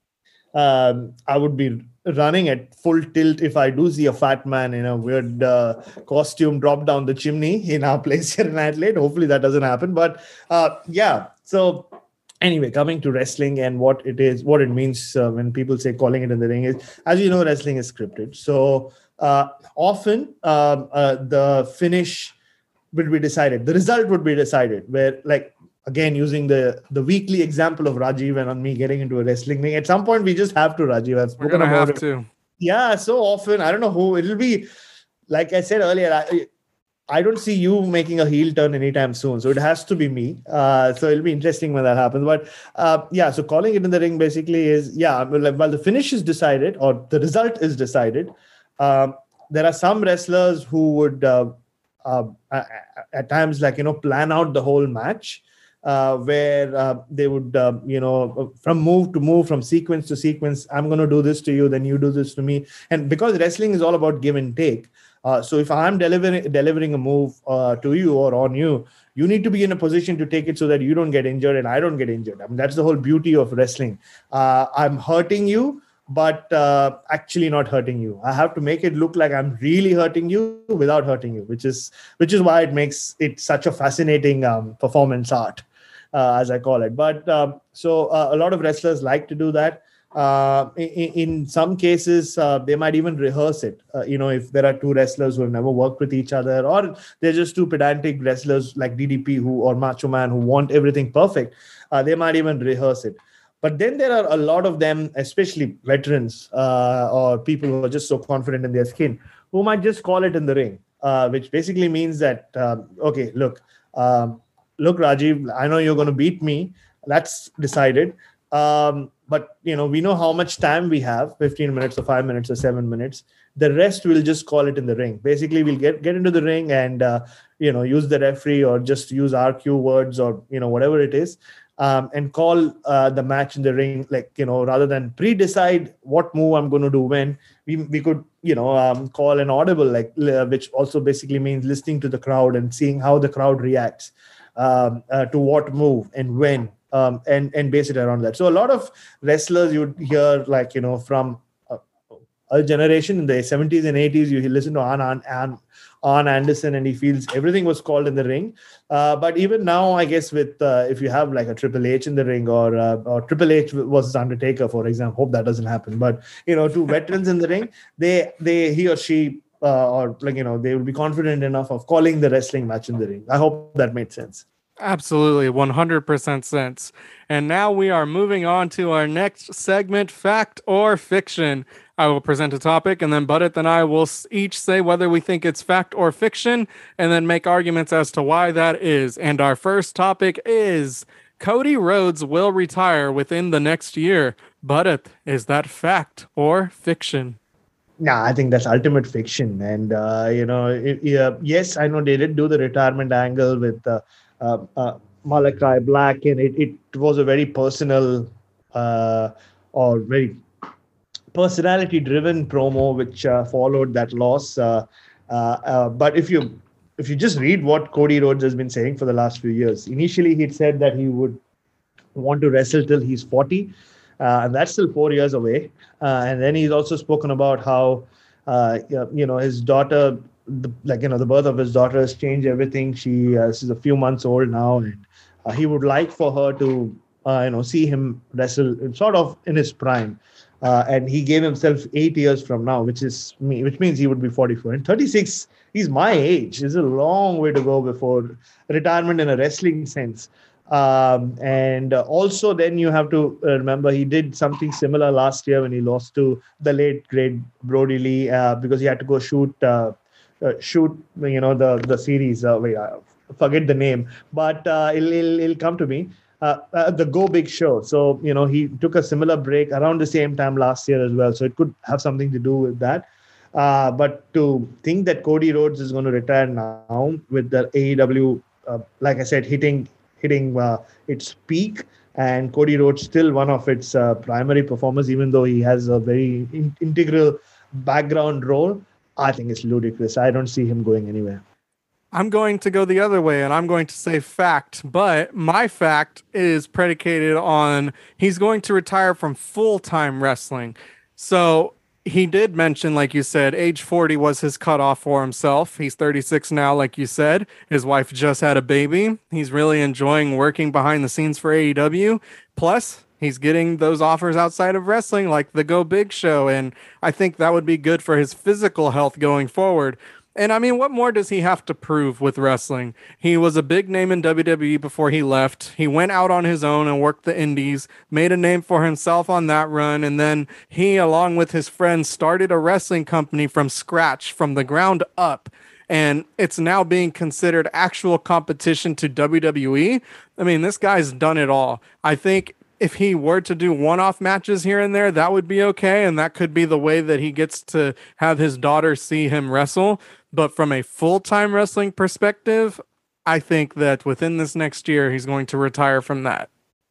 S2: um, I would be running at full tilt if I do see a fat man in a weird uh, costume drop down the chimney in our place here in Adelaide. Hopefully that doesn't happen. But uh, yeah, so anyway, coming to wrestling and what it is, what it means uh, when people say calling it in the ring is, as you know, wrestling is scripted. So uh, often um, uh, the finish will be decided. The result would be decided where, like, again, using the, the weekly example of Rajiv and on me getting into a wrestling ring, at some point we just have to, Rajiv. I've
S1: spoken We're
S2: about
S1: have
S2: it.
S1: To.
S2: Yeah, so often, I don't know who, it'll be, like I said earlier, I, I don't see you making a heel turn anytime soon. So it has to be me. Uh, so it'll be interesting when that happens. But uh, yeah, so calling it in the ring basically is, yeah, well, while the finish is decided or the result is decided, um, there are some wrestlers who would, uh, uh, at times, like, you know, plan out the whole match. uh, where uh, they would, uh, you know, from move to move, from sequence to sequence. I'm going to do this to you, then you do this to me. And because wrestling is all about give and take, uh, so if I'm delivering delivering a move uh, to you or on you, you need to be in a position to take it so that you don't get injured and I don't get injured. I mean, that's the whole beauty of wrestling. Uh, I'm hurting you, but uh, actually not hurting you. I have to make it look like I'm really hurting you without hurting you, which is which is why it makes it such a fascinating um, performance art, uh, as I call it. But um, so uh, a lot of wrestlers like to do that. Uh, in, in some cases, uh, they might even rehearse it. Uh, you know, if there are two wrestlers who have never worked with each other, or they're just two pedantic wrestlers like D D P who or Macho Man who want everything perfect, uh, they might even rehearse it. But then there are a lot of them, especially veterans uh, or people who are just so confident in their skin, who might just call it in the ring, uh, which basically means that, um, okay, look, um, look, Rajiv, I know you're going to beat me. That's decided. Um, but, you know, we know how much time we have, fifteen minutes or five minutes or seven minutes. The rest we'll just call it in the ring. Basically, we'll get, get into the ring and, uh, you know, use the referee or just use our cue words or, you know, whatever it is. Um, and call uh, the match in the ring, like, you know, rather than pre-decide what move I'm going to do when, we we could, you know, um, call an audible, like, uh, which also basically means listening to the crowd and seeing how the crowd reacts um, uh, to what move and when, um, and, and base it around that. So a lot of wrestlers you'd hear, like, you know, from a, a generation in the seventies and eighties, you listen to Arn, Arn, Arn, Arn Anderson, and he feels everything was called in the ring. Uh, but even now, I guess with uh, if you have like a Triple H in the ring, or uh, or Triple H versus Undertaker, for example, hope that doesn't happen. But you know, two veterans in the ring, they they he or she uh, or like you know they will be confident enough of calling the wrestling match in the ring. I hope that made sense.
S1: Absolutely, one hundred percent sense. And now we are moving on to our next segment, Fact or Fiction. I will present a topic, and then Budit and I will each say whether we think it's fact or fiction, and then make arguments as to why that is. And our first topic is Cody Rhodes will retire within the next year. Budit, is that fact or fiction?
S2: Nah, I think that's ultimate fiction. And, uh, you know, it, yeah, yes, I know they did do the retirement angle with uh, uh, uh, Malachi Black, and it, it was a very personal uh, or very personality-driven promo which uh, followed that loss. Uh, uh, uh, but if you if you just read what Cody Rhodes has been saying for the last few years, initially he'd said that he would want to wrestle till he's forty. Uh, and that's still four years away. Uh, and then he's also spoken about how, uh, you know, his daughter, the, like, you know, the birth of his daughter has changed everything. She uh, she's a few months old now. And uh, he would like for her to, uh, you know, see him wrestle sort of in his prime. Uh, and he gave himself eight years from now, which is me, which means he would be forty-four. And thirty-six, he's my age. It's a long way to go before retirement in a wrestling sense. Um, and uh, also then you have to uh, remember he did something similar last year when he lost to the late great Brody Lee uh, because he had to go shoot uh, uh, shoot you know the the series. Uh, wait, I forget the name, but uh, it'll, it'll, it'll come to me. Uh, uh, the Go Big Show. So you know he took a similar break around the same time last year as well. So it could have something to do with that. Uh, but to think that Cody Rhodes is going to retire now with the A E W, uh, like I said, hitting. hitting uh, its peak, and Cody Rhodes still one of its uh, primary performers, even though he has a very in- integral background role. I think it's ludicrous. I don't see him going anywhere.
S1: I'm going to go the other way, and I'm going to say fact, but my fact is predicated on he's going to retire from full-time wrestling. So he did mention, like you said, age forty was his cutoff for himself. He's thirty-six now, like you said. His wife just had a baby. He's really enjoying working behind the scenes for A E W. Plus, he's getting those offers outside of wrestling, like the Go Big Show, and I think that would be good for his physical health going forward. And I mean, what more does he have to prove with wrestling? He was a big name in W W E before he left. He went out on his own and worked the indies, made a name for himself on that run. And then he, along with his friends, started a wrestling company from scratch, from the ground up. And it's now being considered actual competition to W W E. I mean, this guy's done it all. I think if he were to do one-off matches here and there, that would be okay. And that could be the way that he gets to have his daughter see him wrestle. But from a full-time wrestling perspective, I think that within this next year, he's going to retire from that.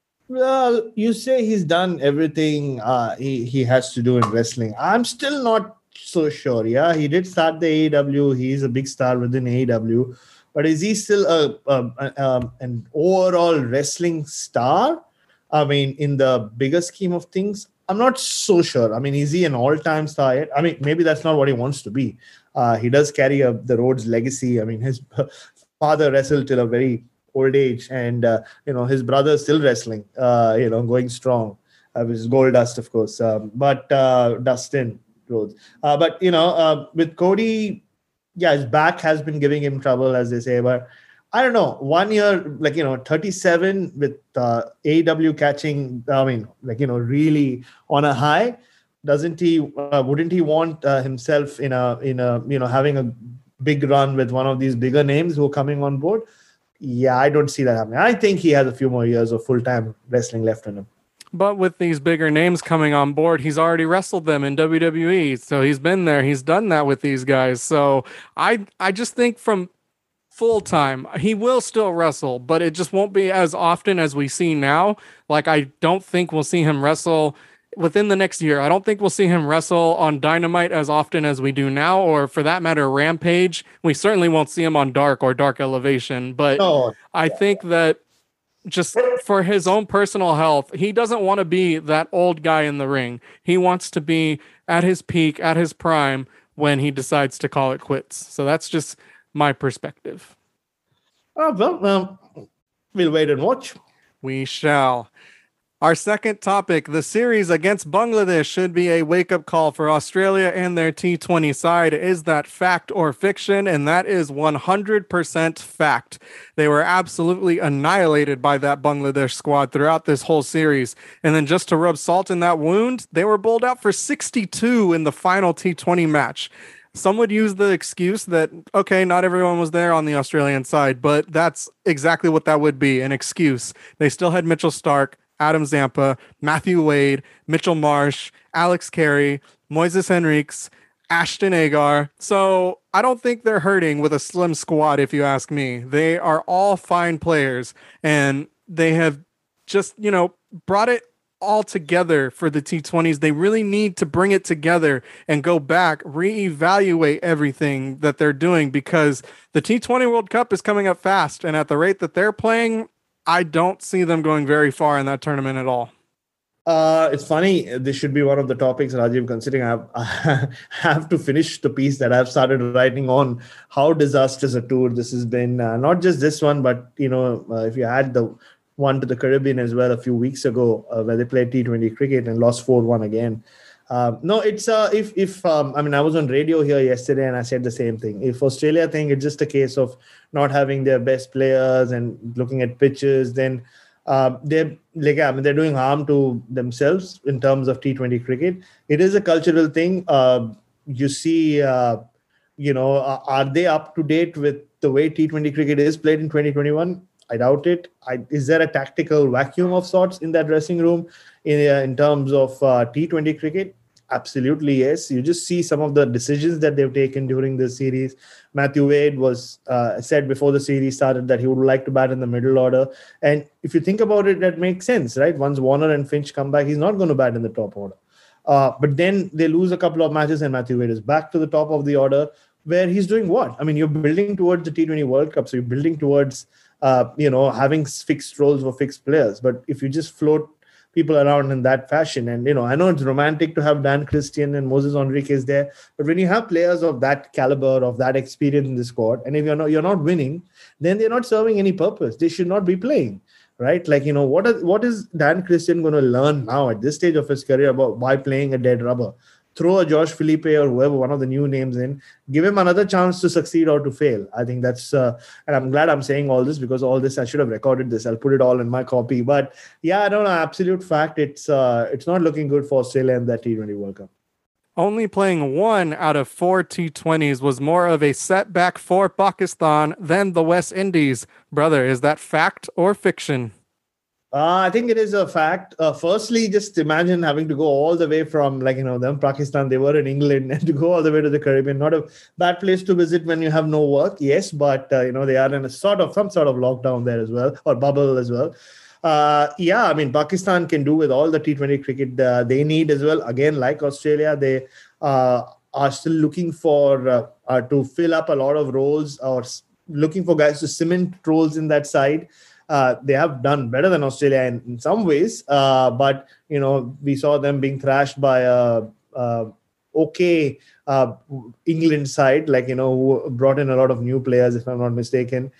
S2: Well, you say he's done everything uh, he, he has to do in wrestling. I'm still not so sure. Yeah, he did start the A E W. He's a big star within A E W. But is he still a, a, a um, an overall wrestling star? I mean, in the bigger scheme of things, I'm not so sure. I mean, is he an all-time star yet? I mean, maybe that's not what he wants to be. Uh, he does carry a, the Rhodes legacy. I mean, his father wrestled till a very old age, and uh, you know his brother is still wrestling. Uh, you know, going strong. Uh, which is Goldust, of course, um, but uh, Dustin Rhodes. Uh, but you know, uh, with Cody, yeah, his back has been giving him trouble, as they say. But I don't know. One year, like you know, thirty-seven with uh, A E W catching. I mean, like you know, really on a high. Doesn't he? Uh, wouldn't he want uh, himself in a in a you know having a big run with one of these bigger names who are coming on board? Yeah, I don't see that happening. I think he has a few more years of full-time wrestling left in him.
S1: But with these bigger names coming on board, he's already wrestled them in W W E. So he's been there. He's done that with these guys. So I I just think from full-time, he will still wrestle, but it just won't be as often as we see now. Like, I don't think we'll see him wrestle within the next year. I don't think we'll see him wrestle on Dynamite as often as we do now, or for that matter, Rampage. We certainly won't see him on Dark or Dark Elevation, but
S2: No.
S1: I think that just for his own personal health, he doesn't want to be that old guy in the ring. He wants to be at his peak, at his prime, when he decides to call it quits. So that's just my perspective.
S2: Oh, well, um, we'll wait and watch.
S1: We shall. Our second topic, the series against Bangladesh should be a wake-up call for Australia and their T twenty side. Is that fact or fiction? And that is one hundred percent fact. They were absolutely annihilated by that Bangladesh squad throughout this whole series. And then just to rub salt in that wound, they were bowled out for sixty-two in the final T twenty match. Some would use the excuse that, okay, not everyone was there on the Australian side, but that's exactly what that would be, an excuse. They still had Mitchell Stark, Adam Zampa, Matthew Wade, Mitchell Marsh, Alex Carey, Moises Henriques, Ashton Agar. So I don't think they're hurting with a slim squad, if you ask me. They are all fine players, and they have just, you know, brought it all together for the T twenties. They really need to bring it together and go back, reevaluate everything that they're doing, because the T twenty World Cup is coming up fast, and at the rate that they're playing, I don't see them going very far in that tournament at all.
S2: Uh, it's funny. This should be one of the topics, Rajiv, considering I have, I have to finish the piece that I've started writing on how disastrous a tour this has been. Uh, not just this one, but, you know, uh, if you had the one to the Caribbean as well a few weeks ago, uh, where they played T twenty cricket and lost four one again. Uh, no, it's uh, if if um, I mean, I was on radio here yesterday and I said the same thing. If Australia think it's just a case of not having their best players and looking at pitches, then uh, they're like I mean, they're doing harm to themselves in terms of T twenty cricket. It is a cultural thing. Uh, you see, uh, you know, are they up to date with the way T twenty cricket is played in twenty twenty-one? I doubt it. I, is there a tactical vacuum of sorts in that dressing room in, uh, in terms of uh, T twenty cricket? Absolutely, yes. You just see some of the decisions that they've taken during the series. Matthew Wade was uh, said before the series started that he would like to bat in the middle order. And if you think about it, that makes sense, right? Once Warner and Finch come back, he's not going to bat in the top order. Uh, but then they lose a couple of matches and Matthew Wade is back to the top of the order, where he's doing what? I mean, you're building towards the T twenty World Cup, so you're building towards Uh, you know, having fixed roles for fixed players. But if you just float people around in that fashion, and, you know, I know it's romantic to have Dan Christian and Moses Henriques there, but when you have players of that caliber, of that experience in the squad, and if you're not, you're not winning, then they're not serving any purpose. They should not be playing, right? Like, you know, what, are, what is Dan Christian going to learn now at this stage of his career about why playing a dead rubber? Throw a Josh Felipe or whoever, one of the new names in, give him another chance to succeed or to fail. I think that's, uh, and I'm glad I'm saying all this, because all this, I should have recorded this. I'll put it all in my copy. But yeah, I don't know, absolute fact, it's uh, it's not looking good for Australia in that T twenty World Cup.
S1: Only playing one out of four T twenties was more of a setback for Pakistan than the West Indies. Brother, is that fact or fiction?
S2: Uh, I think it is a fact. Uh, firstly, just imagine having to go all the way from, like, you know, them, Pakistan, they were in England, and to go all the way to the Caribbean. Not a bad place to visit when you have no work, yes, but, uh, you know, they are in a sort of, some sort of lockdown there as well, or bubble as well. Uh, yeah, I mean, Pakistan can do with all the T twenty cricket uh, they need as well. Again, like Australia, they uh, are still looking for, uh, uh, to fill up a lot of roles, or s- looking for guys to cement roles in that side. Uh, they have done better than Australia in, in some ways, uh, but you know we saw them being thrashed by a, a okay uh, England side, like you know who brought in a lot of new players, if I'm not mistaken.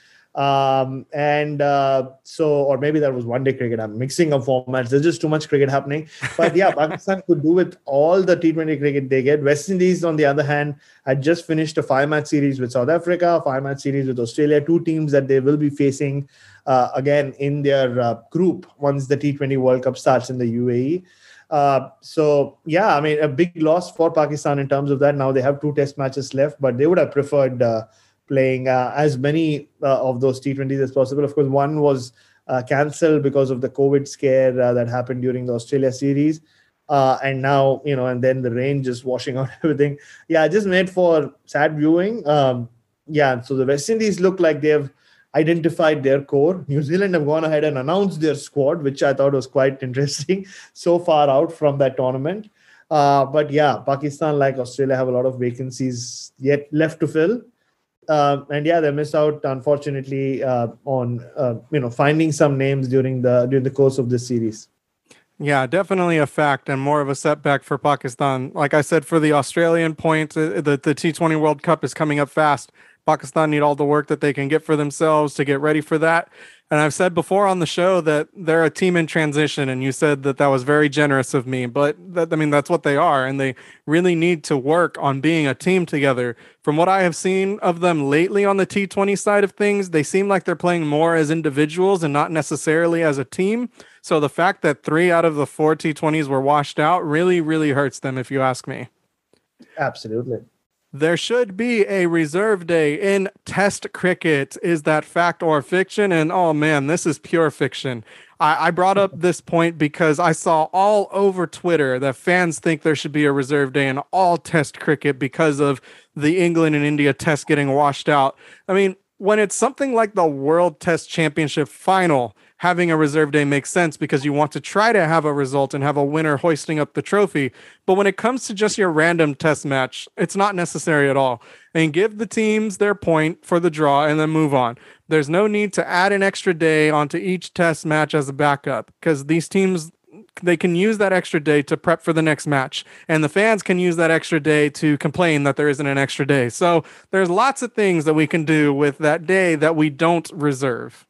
S2: Um, and uh, so, or maybe that was one day cricket. I'm mixing up formats. There's just too much cricket happening. But yeah, Pakistan could do with all the T twenty cricket they get. West Indies, on the other hand, had just finished a five-match series with South Africa, five-match series with Australia, two teams that they will be facing uh, again in their uh, group once the T twenty World Cup starts in the U A E. Uh, so, yeah, I mean, a big loss for Pakistan in terms of that. Now they have two test matches left, but they would have preferred uh, playing uh, as many uh, of those T twenties as possible. Of course, one was uh, cancelled because of the COVID scare uh, that happened during the Australia series. Uh, and now, you know, and then the rain just washing out everything. Yeah, just made for sad viewing. Um, yeah, so the West Indies look like they've identified their core. New Zealand have gone ahead and announced their squad, which I thought was quite interesting, so far out from that tournament. Uh, but yeah, Pakistan, like Australia, have a lot of vacancies yet left to fill. Uh, and yeah, they missed out, unfortunately, uh, on uh, you know finding some names during the during the course of this series.
S1: Yeah, definitely a fact and more of a setback for Pakistan. Like I said, for the Australian point, uh, the, the T twenty World Cup is coming up fast. Pakistan need all the work that they can get for themselves to get ready for that. And I've said before on the show that they're a team in transition, and you said that that was very generous of me. But that, I mean, that's what they are, and they really need to work on being a team together. From what I have seen of them lately on the T twenty side of things, they seem like they're playing more as individuals and not necessarily as a team. So the fact that three out of the four T twenties were washed out really, really hurts them, if you ask me.
S2: Absolutely.
S1: There should be a reserve day in Test cricket. Is that fact or fiction? And oh man, this is pure fiction. I, I brought up this point because I saw all over Twitter that fans think there should be a reserve day in all Test cricket because of the England and India Test getting washed out. I mean, when it's something like the World Test Championship final, having a reserve day makes sense because you want to try to have a result and have a winner hoisting up the trophy. But when it comes to just your random test match, it's not necessary at all. And give the teams their point for the draw and then move on. There's no need to add an extra day onto each test match as a backup because these teams, they can use that extra day to prep for the next match. And the fans can use that extra day to complain that there isn't an extra day. So there's lots of things that we can do with that day that we don't reserve.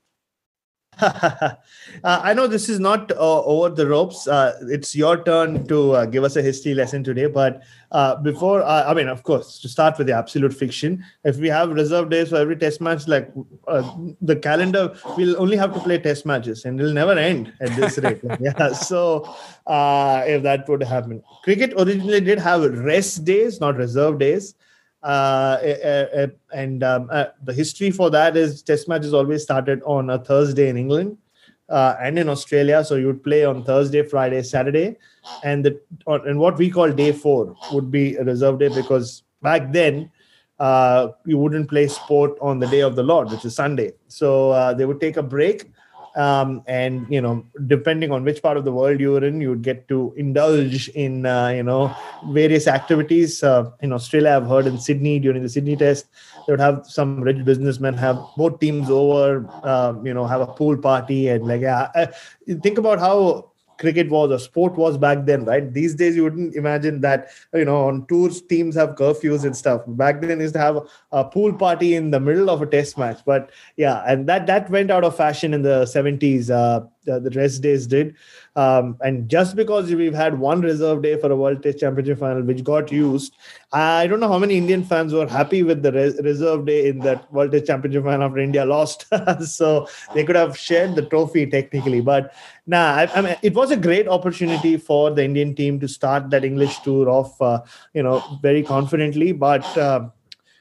S2: uh, I know this is not uh, over the ropes. Uh, it's your turn to uh, give us a history lesson today. But uh, before, uh, I mean, of course, to start with the absolute fiction, if we have reserve days for every test match, like uh, the calendar, we'll only have to play test matches and it'll never end at this rate. Yeah. So uh, if that would happen, cricket originally did have rest days, not reserve days. Uh, uh, uh, and um, uh, the history for that is test matches always started on a Thursday in England uh, and in Australia. So you would play on Thursday, Friday, Saturday, and the on, and what we call day four would be a reserve day because back then uh, you wouldn't play sport on the day of the Lord, which is Sunday. So uh, they would take a break. Um, and, you know, depending on which part of the world you were in, you would get to indulge in, uh, you know, various activities. Uh, in Australia, I've heard in Sydney during the Sydney test, they would have some rich businessmen have both teams over, um, you know, have a pool party. And like, yeah, uh, think about how cricket was or sport was back then, right? These days, you wouldn't imagine that, you know, on tours, teams have curfews and stuff. Back then, used to have a pool party in the middle of a test match. But yeah, and that that went out of fashion in the seventies. Uh, the, the rest days did. Um, and just because we've had one reserve day for a World Test Championship final, which got used, I don't know how many Indian fans were happy with the res- reserve day in that World Test Championship final after India lost. So they could have shared the trophy technically. But nah, I, I mean, it was a great opportunity for the Indian team to start that English tour off, uh, you know, very confidently. But uh,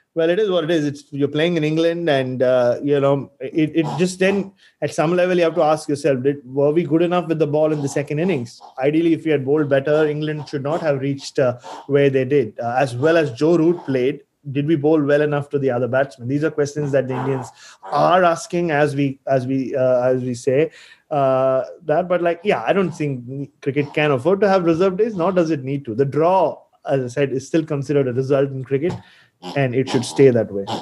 S2: Well, it is what it is. It's you're playing in England, and uh, you know it, it. Just then, at some level, you have to ask yourself: did, were we good enough with the ball in the second innings? Ideally, if we had bowled better, England should not have reached uh, where they did. Uh, as well as Joe Root played, did we bowl well enough to the other batsmen? These are questions that the Indians are asking as we as we uh, as we say uh, that. But like, yeah, I don't think cricket can afford to have reserve days. Nor does it need to. The draw, as I said, is still considered a result in cricket, and it should stay that way.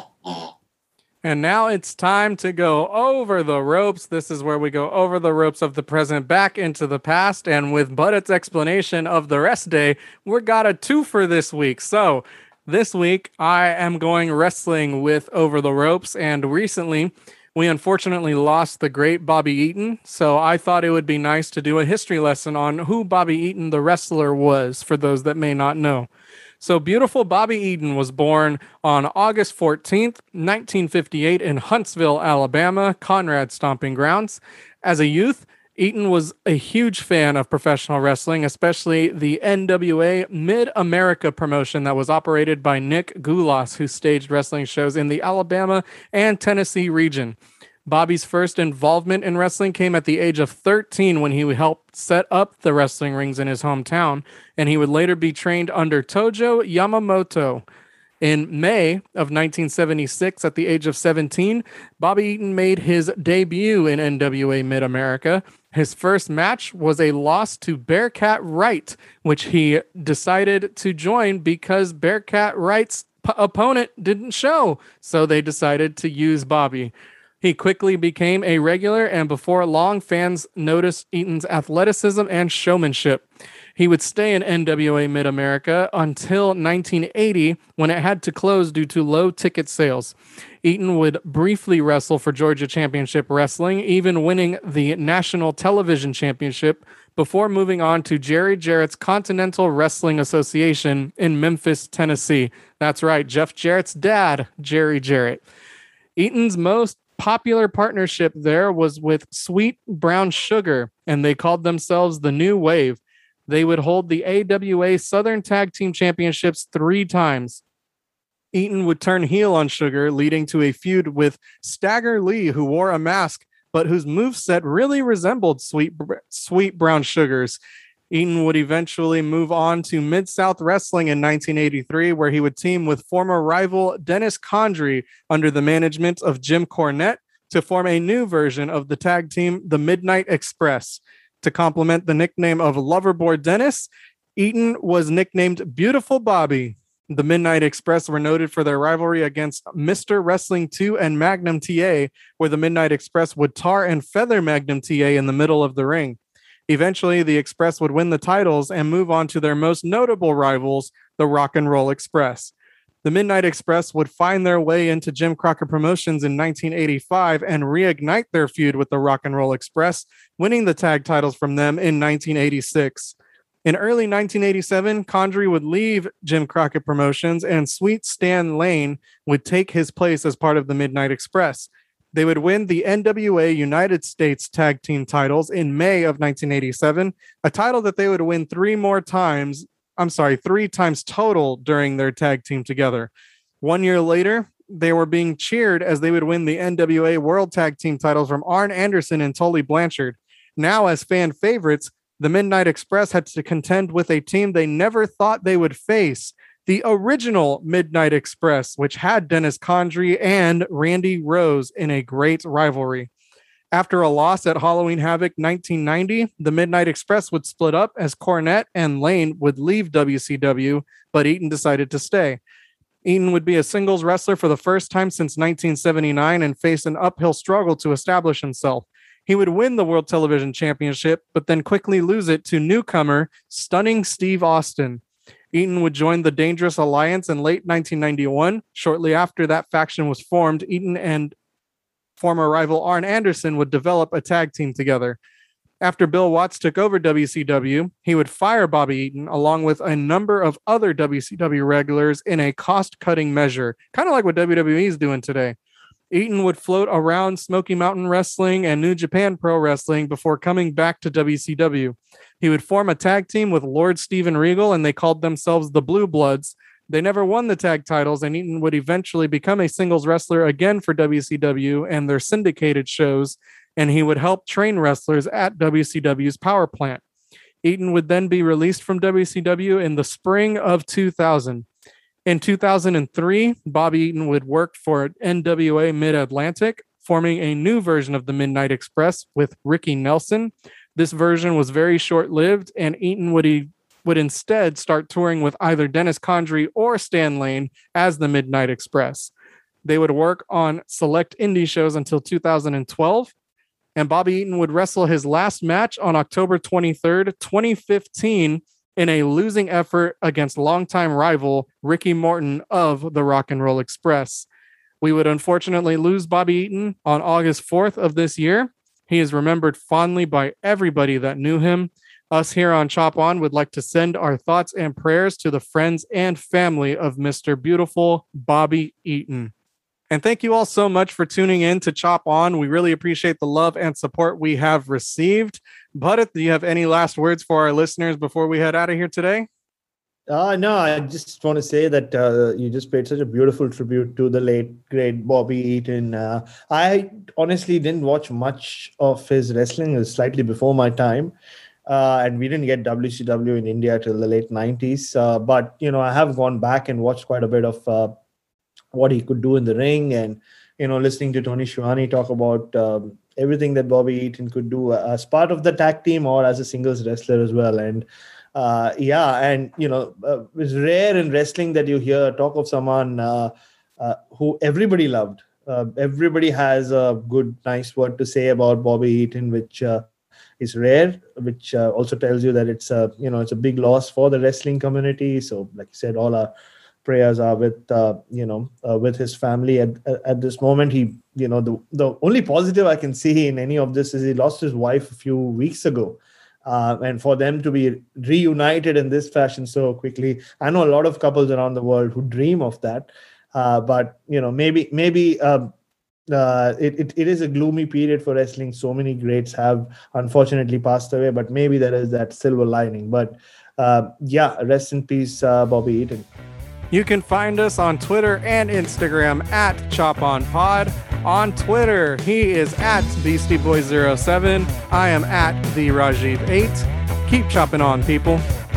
S1: And now it's time to go over the ropes. This is where we go over the ropes of the present back into the past. And with Budit's explanation of the rest day, we got a two for this week. So this week, I am going wrestling with Over the Ropes. And recently, we unfortunately lost the great Bobby Eaton. So I thought it would be nice to do a history lesson on who Bobby Eaton, the wrestler, was, for those that may not know. So beautiful Bobby Eaton was born on August fourteenth, nineteen fifty-eight in Huntsville, Alabama, Conrad Stomping Grounds. As a youth, Eaton was a huge fan of professional wrestling, especially the N W A Mid-America promotion that was operated by Nick Gulas, who staged wrestling shows in the Alabama and Tennessee region. Bobby's first involvement in wrestling came at the age of thirteen when he helped set up the wrestling rings in his hometown, and he would later be trained under Tojo Yamamoto. In May of nineteen seventy-six, at the age of seventeen, Bobby Eaton made his debut in N W A Mid-America. His first match was a loss to Bearcat Wright, which he decided to join because Bearcat Wright's p- opponent didn't show, so they decided to use Bobby. He quickly became a regular, and before long, fans noticed Eaton's athleticism and showmanship. He would stay in N W A Mid-America until nineteen eighty, when it had to close due to low ticket sales. Eaton would briefly wrestle for Georgia Championship Wrestling, even winning the National Television Championship, before moving on to Jerry Jarrett's Continental Wrestling Association in Memphis, Tennessee. That's right, Jeff Jarrett's dad, Jerry Jarrett. Eaton's most popular partnership there was with Sweet Brown Sugar, and they called themselves the New Wave. They would hold the A W A Southern Tag Team Championships three times. Eaton would turn heel on Sugar, leading to a feud with Stagger Lee, who wore a mask, but whose moveset really resembled Sweet, Sweet Brown Sugar's. Eaton would eventually move on to Mid-South Wrestling in nineteen eighty-three, where he would team with former rival Dennis Condrey under the management of Jim Cornette to form a new version of the tag team, the Midnight Express. To complement the nickname of Loverboy Dennis, Eaton was nicknamed Beautiful Bobby. The Midnight Express were noted for their rivalry against Mister Wrestling two and Magnum T A, where the Midnight Express would tar and feather Magnum T A in the middle of the ring. Eventually, the Express would win the titles and move on to their most notable rivals, the Rock and Roll Express. The Midnight Express would find their way into Jim Crockett Promotions in nineteen eighty-five and reignite their feud with the Rock and Roll Express, winning the tag titles from them in nineteen eighty-six. In early nineteen eighty-seven, Condrey would leave Jim Crockett Promotions, and Sweet Stan Lane would take his place as part of the Midnight Express. They would win the N W A United States Tag Team titles in May of nineteen eighty-seven, a title that they would win three more times, I'm sorry, three times total during their tag team together. One year later, they were being cheered as they would win the N W A World Tag Team titles from Arn Anderson and Tully Blanchard. Now, as fan favorites, the Midnight Express had to contend with a team they never thought they would face, the original Midnight Express, which had Dennis Condrey and Randy Rose in a great rivalry. After a loss at Halloween Havoc nineteen ninety, the Midnight Express would split up as Cornette and Lane would leave W C W, but Eaton decided to stay. Eaton would be a singles wrestler for the first time since nineteen seventy-nine and face an uphill struggle to establish himself. He would win the World Television Championship, but then quickly lose it to newcomer, Stunning Steve Austin. Eaton would join the Dangerous Alliance in late nineteen ninety-one. Shortly after that faction was formed, Eaton and former rival Arn Anderson would develop a tag team together. After Bill Watts took over W C W, he would fire Bobby Eaton along with a number of other W C W regulars in a cost-cutting measure, kind of like what W W E is doing today. Eaton would float around Smoky Mountain Wrestling and New Japan Pro Wrestling before coming back to W C W. He would form a tag team with Lord Steven Regal, and they called themselves the Blue Bloods. They never won the tag titles, and Eaton would eventually become a singles wrestler again for W C W and their syndicated shows, and he would help train wrestlers at W C W's power plant. Eaton would then be released from W C W in the spring of two thousand. In two thousand three, Bobby Eaton would work for N W A Mid-Atlantic, forming a new version of the Midnight Express with Ricky Nelson. This version was very short-lived, and Eaton would e- would instead start touring with either Dennis Condrey or Stan Lane as the Midnight Express. They would work on select indie shows until two thousand twelve, and Bobby Eaton would wrestle his last match on October twenty-third, twenty fifteen, in a losing effort against longtime rival Ricky Morton of the Rock and Roll Express. We would unfortunately lose Bobby Eaton on August fourth of this year. He is remembered fondly by everybody that knew him. Us here on Chop On would like to send our thoughts and prayers to the friends and family of Mister Beautiful Bobby Eaton. And thank you all so much for tuning in to Chop On. We really appreciate the love and support we have received. Bharat, do you have any last words for our listeners before we head out of here today?
S2: Uh, no, I just want to say that uh, you just paid such a beautiful tribute to the late, great Bobby Eaton. Uh, I honestly didn't watch much of his wrestling. It was slightly before my time. Uh, and we didn't get W C W in India till the late nineties. Uh, but, you know, I have gone back and watched quite a bit of uh, what he could do in the ring, and, you know, listening to Tony Schiavone talk about um, everything that Bobby Eaton could do as part of the tag team or as a singles wrestler as well. And uh, yeah, and, you know, uh, it's rare in wrestling that you hear talk of someone uh, uh, who everybody loved. Uh, everybody has a good, nice word to say about Bobby Eaton, which uh, is rare, which uh, also tells you that it's a, you know, it's a big loss for the wrestling community. So, like you said, all our prayers are with, uh, you know, uh, with his family at, at this moment. He, you know, the, the only positive I can see in any of this is he lost his wife a few weeks ago. Uh, and for them to be reunited in this fashion so quickly, I know a lot of couples around the world who dream of that. Uh, but, you know, maybe, maybe, um, Uh, it, it it is a gloomy period for wrestling. So many greats have unfortunately passed away, but maybe there is that silver lining. But uh, yeah, rest in peace, uh, Bobby Eaton.
S1: You can find us on Twitter and Instagram at ChopOnPod. On Twitter, he is at Beastie Boy zero seven. I am at the Rajiv eight. Keep chopping on, people.